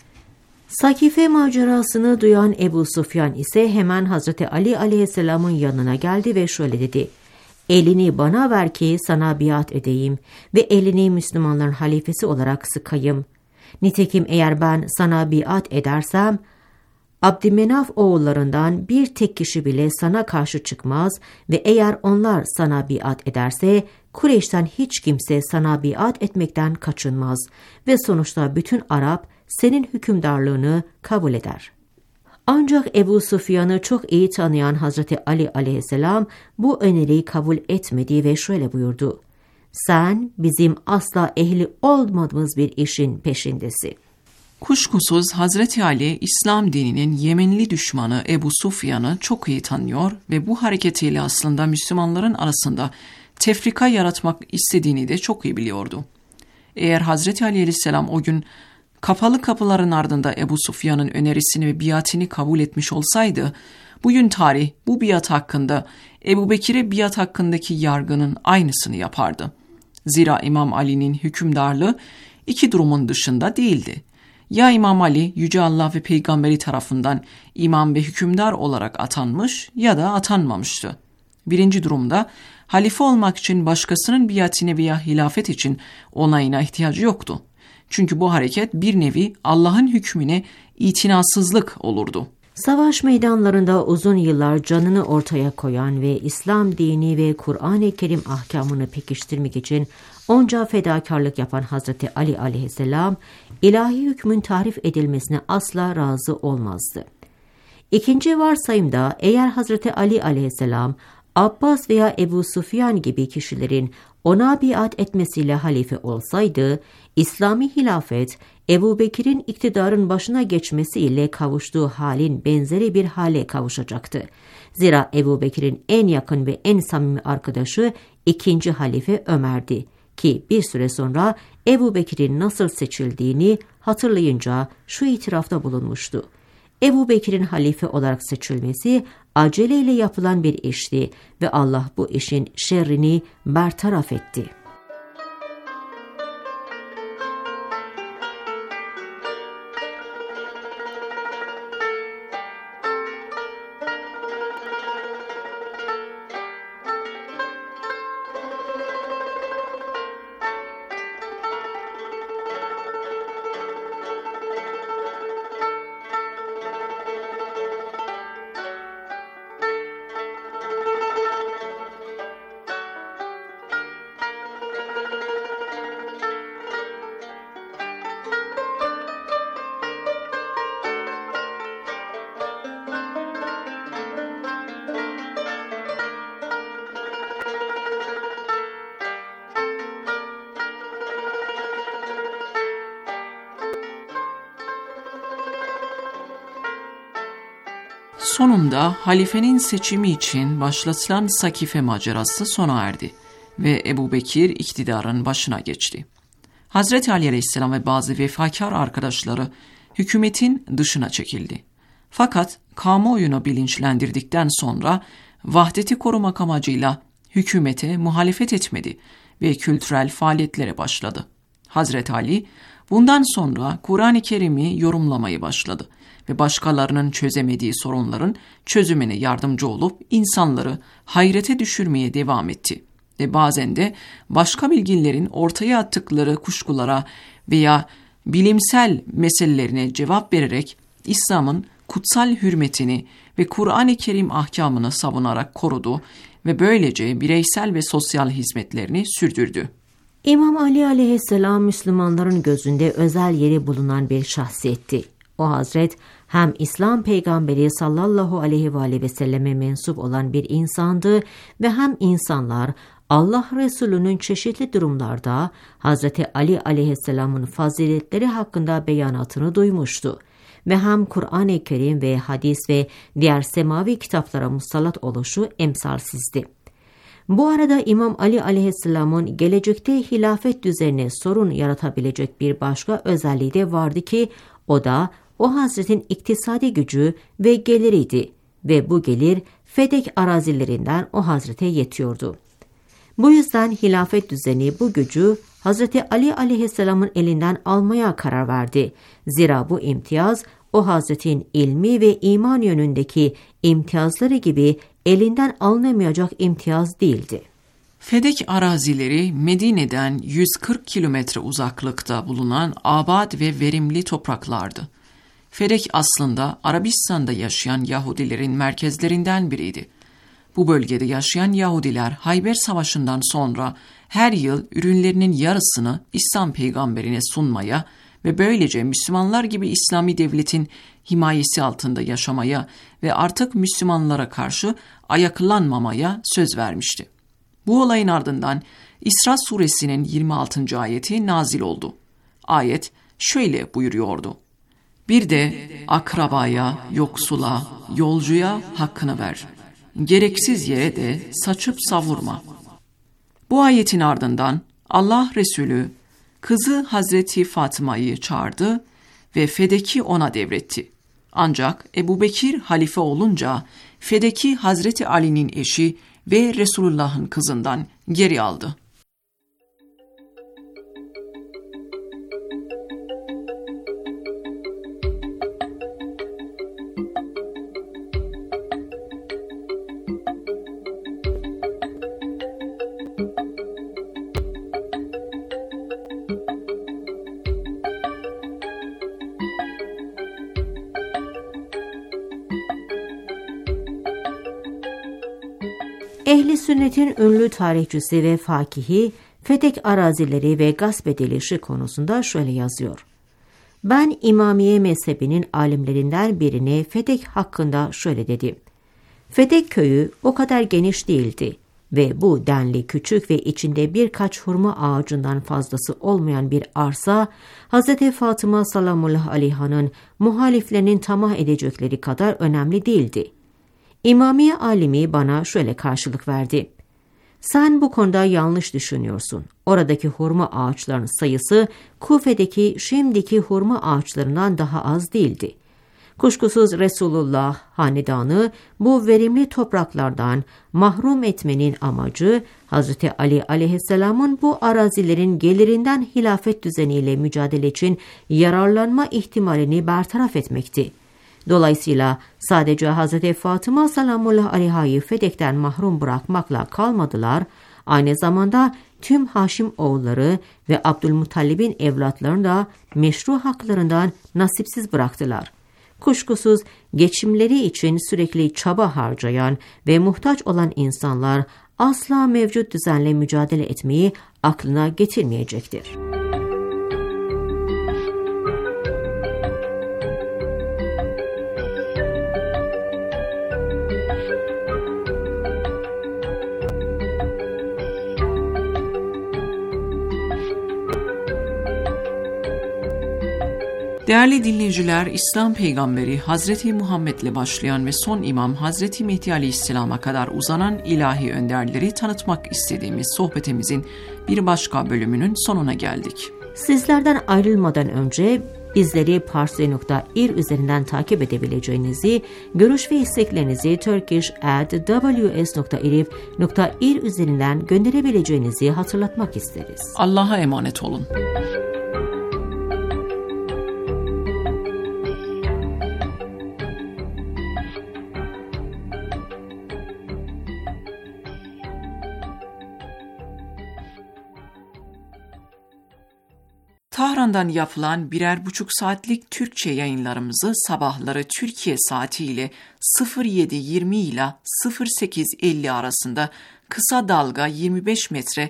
Sakife macerasını duyan Ebu Sufyan ise hemen Hazreti Ali Aleyhisselam'ın yanına geldi ve şöyle dedi: Elini bana ver ki sana biat edeyim ve elini Müslümanların halifesi olarak sıkayım. Nitekim eğer ben sana biat edersem, Abdümenaf oğullarından bir tek kişi bile sana karşı çıkmaz ve eğer onlar sana biat ederse, Kureyş'ten hiç kimse sana biat etmekten kaçınmaz ve sonuçta bütün Arap senin hükümdarlığını kabul eder. Ancak Ebu Sufyan'ı çok iyi tanıyan Hazreti Ali Aleyhisselam bu öneriyi kabul etmedi ve şöyle buyurdu: Sen bizim asla ehli olmadığımız bir işin peşindesin. Kuşkusuz Hazreti Ali, İslam dininin Yemenli düşmanı Ebu Sufyan'ı çok iyi tanıyor ve bu hareketiyle aslında Müslümanların arasında tefrika yaratmak istediğini de çok iyi biliyordu. Eğer Hazreti Ali Aleyhisselam o gün kapalı kapıların ardında Ebu Sufyan'ın önerisini ve biatini kabul etmiş olsaydı, bugün tarih bu biat hakkında Ebu Bekir'e biat hakkındaki yargının aynısını yapardı. Zira İmam Ali'nin hükümdarlığı 2 durumun dışında değildi. Ya İmam Ali Yüce Allah ve Peygamberi tarafından imam ve hükümdar olarak atanmış ya da atanmamıştı. Birinci durumda halife olmak için başkasının biatine veya hilafet için onayına ihtiyacı yoktu. Çünkü bu hareket bir nevi Allah'ın hükmüne itinasızlık olurdu. Savaş meydanlarında uzun yıllar canını ortaya koyan ve İslam dini ve Kur'an-ı Kerim ahkamını pekiştirmek için onca fedakarlık yapan Hazreti Ali Aleyhisselam, ilahi hükmün tarif edilmesine asla razı olmazdı. İkinci varsayımda eğer Hazreti Ali Aleyhisselam, Abbas veya Ebu Sufyan gibi kişilerin ona biat etmesiyle halife olsaydı, İslami hilafet, Ebu Bekir'in iktidarın başına geçmesiyle kavuştuğu halin benzeri bir hale kavuşacaktı. Zira Ebu Bekir'in en yakın ve en samimi arkadaşı 2. halife Ömer'di ki bir süre sonra Ebu Bekir'in nasıl seçildiğini hatırlayınca şu itirafta bulunmuştu: Ebu Bekir'in halife olarak seçilmesi aceleyle yapılan bir işti ve Allah bu işin şerrini bertaraf etti. Sonunda halifenin seçimi için başlatılan Sakife macerası sona erdi ve Ebu Bekir iktidarın başına geçti. Hazreti Ali Aleyhisselam ve bazı vefakar arkadaşları hükümetin dışına çekildi. Fakat kamuoyunu bilinçlendirdikten sonra vahdeti korumak amacıyla hükümete muhalefet etmedi ve kültürel faaliyetlere başladı. Hazreti Ali bundan sonra Kur'an-ı Kerim'i yorumlamayı başladı ve başkalarının çözemediği sorunların çözümüne yardımcı olup insanları hayrete düşürmeye devam etti. Ve bazen de başka bilginlerin ortaya attıkları kuşkulara veya bilimsel meselelerine cevap vererek İslam'ın kutsal hürmetini ve Kur'an-ı Kerim ahkamını savunarak korudu ve böylece bireysel ve sosyal hizmetlerini sürdürdü. İmam Ali aleyhisselam Müslümanların gözünde özel yeri bulunan bir şahsiyetti. O hazret hem İslam peygamberi sallallahu aleyhi ve selleme mensup olan bir insandı ve hem insanlar Allah Resulü'nün çeşitli durumlarda Hazreti Ali aleyhisselamın faziletleri hakkında beyanatını duymuştu ve hem Kur'an-ı Kerim ve hadis ve diğer semavi kitaplara musallat oluşu emsalsizdi. Bu arada İmam Ali aleyhisselamın gelecekte hilafet düzenine sorun yaratabilecek bir başka özelliği de vardı ki o da o hazretin iktisadi gücü ve geliriydi ve bu gelir Fedek arazilerinden o hazrete yetiyordu. Bu yüzden hilafet düzeni bu gücü Hazreti Ali aleyhisselamın elinden almaya karar verdi. Zira bu imtiyaz o hazretin ilmi ve iman yönündeki imtiyazları gibi elinden alınamayacak imtiyaz değildi. Fedek arazileri Medine'den 140 kilometre uzaklıkta bulunan abad ve verimli topraklardı. Fedek aslında Arabistan'da yaşayan Yahudilerin merkezlerinden biriydi. Bu bölgede yaşayan Yahudiler Hayber Savaşı'ndan sonra her yıl ürünlerinin yarısını İslam peygamberine sunmaya ve böylece Müslümanlar gibi İslami devletin himayesi altında yaşamaya ve artık Müslümanlara karşı ayaklanmamaya söz vermişti. Bu olayın ardından İsra suresinin 26. ayeti nazil oldu. Ayet şöyle buyuruyordu: Bir de akrabaya, yoksula, yolcuya hakkını ver. Gereksiz yere de saçıp savurma. Bu ayetin ardından Allah Resulü kızı Hazreti Fatıma'yı çağırdı ve Fedek'i ona devretti. Ancak Ebu Bekir halife olunca Fedek'i Hazreti Ali'nin eşi ve Resulullah'ın kızından geri aldı. Ehli sünnetin ünlü tarihçisi ve fakihi Fedek arazileri ve gasp edilişi konusunda şöyle yazıyor: Ben İmamiye mezhebinin alimlerinden birine Fedek hakkında şöyle dedi: Fedek köyü o kadar geniş değildi ve bu denli küçük ve içinde birkaç hurma ağacından fazlası olmayan bir arsa Hz. Fatıma sallallahu aleyha'nın muhaliflerinin tamah edecekleri kadar önemli değildi. İmamiye alimi bana şöyle karşılık verdi: Sen bu konuda yanlış düşünüyorsun. Oradaki hurma ağaçlarının sayısı Kufe'deki şimdiki hurma ağaçlarından daha az değildi. Kuşkusuz Resulullah hanedanı bu verimli topraklardan mahrum etmenin amacı Hz. Ali aleyhisselamın bu arazilerin gelirinden hilafet düzeniyle mücadele için yararlanma ihtimalini bertaraf etmekti. Dolayısıyla sadece Hz. Fatıma sallallahu aleyha'yı Fedek'ten mahrum bırakmakla kalmadılar, aynı zamanda tüm Haşim oğulları ve Abdülmuttalib'in evlatlarını da meşru haklarından nasipsiz bıraktılar. Kuşkusuz geçimleri için sürekli çaba harcayan ve muhtaç olan insanlar asla mevcut düzenle mücadele etmeyi aklına getirmeyecektir. Değerli dinleyiciler, İslam peygamberi Hazreti Muhammed ile başlayan ve son imam Hazreti Mehdi Aleyhisselam'a kadar uzanan ilahi önderleri tanıtmak istediğimiz sohbetimizin bir başka bölümünün sonuna geldik. Sizlerden ayrılmadan önce bizleri parsi.ir üzerinden takip edebileceğinizi, görüş ve isteklerinizi turkish@ws.irib.ir üzerinden gönderebileceğinizi hatırlatmak isteriz. Allah'a emanet olun. Tahran'dan yapılan 1,5 saatlik Türkçe yayınlarımızı sabahları Türkiye saatiyle 07:20 ile 08:50 arasında kısa dalga 25 metre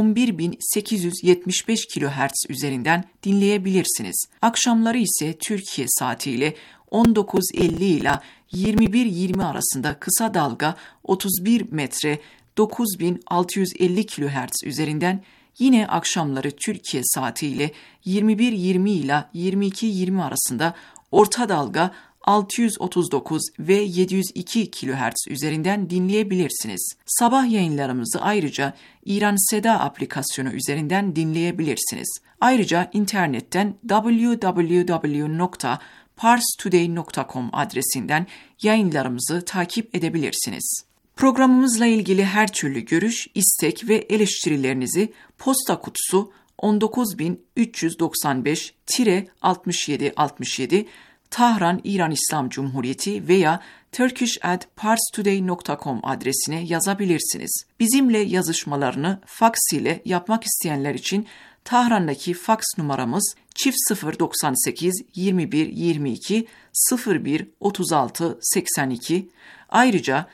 11.875 kHz üzerinden dinleyebilirsiniz. Akşamları ise Türkiye saatiyle 19:50 ile 21:20 arasında kısa dalga 31 metre 9.650 kHz üzerinden, yine akşamları Türkiye saatiyle 21:20 ile 22:20 arasında orta dalga 639 ve 702 kHz üzerinden dinleyebilirsiniz. Sabah yayınlarımızı ayrıca İran Seda aplikasyonu üzerinden dinleyebilirsiniz. Ayrıca internetten www.parstoday.com adresinden yayınlarımızı takip edebilirsiniz. Programımızla ilgili her türlü görüş, istek ve eleştirilerinizi posta kutusu 19395-6767 Tahran, İran İslam Cumhuriyeti veya turkish@parstoday.com adresine yazabilirsiniz. Bizimle yazışmalarını faks ile yapmak isteyenler için Tahran'daki faks numaramız +098 21 22 01 36 82. Ayrıca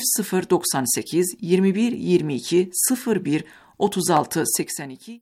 +098 21 22 01 36 82.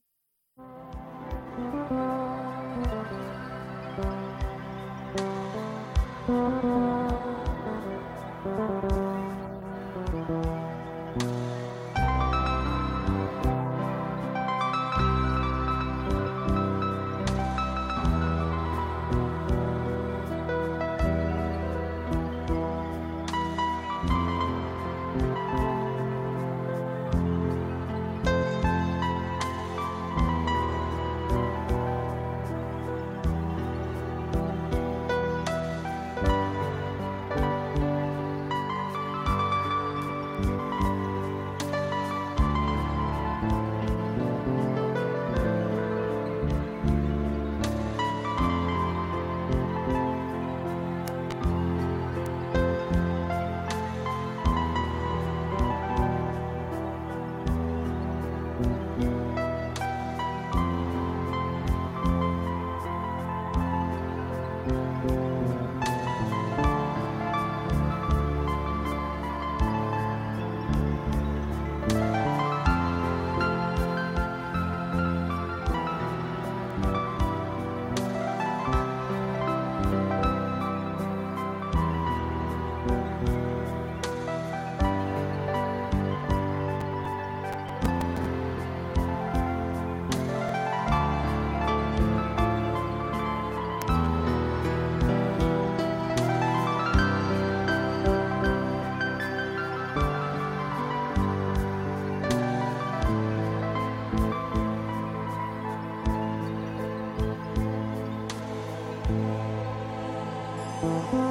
Thank you.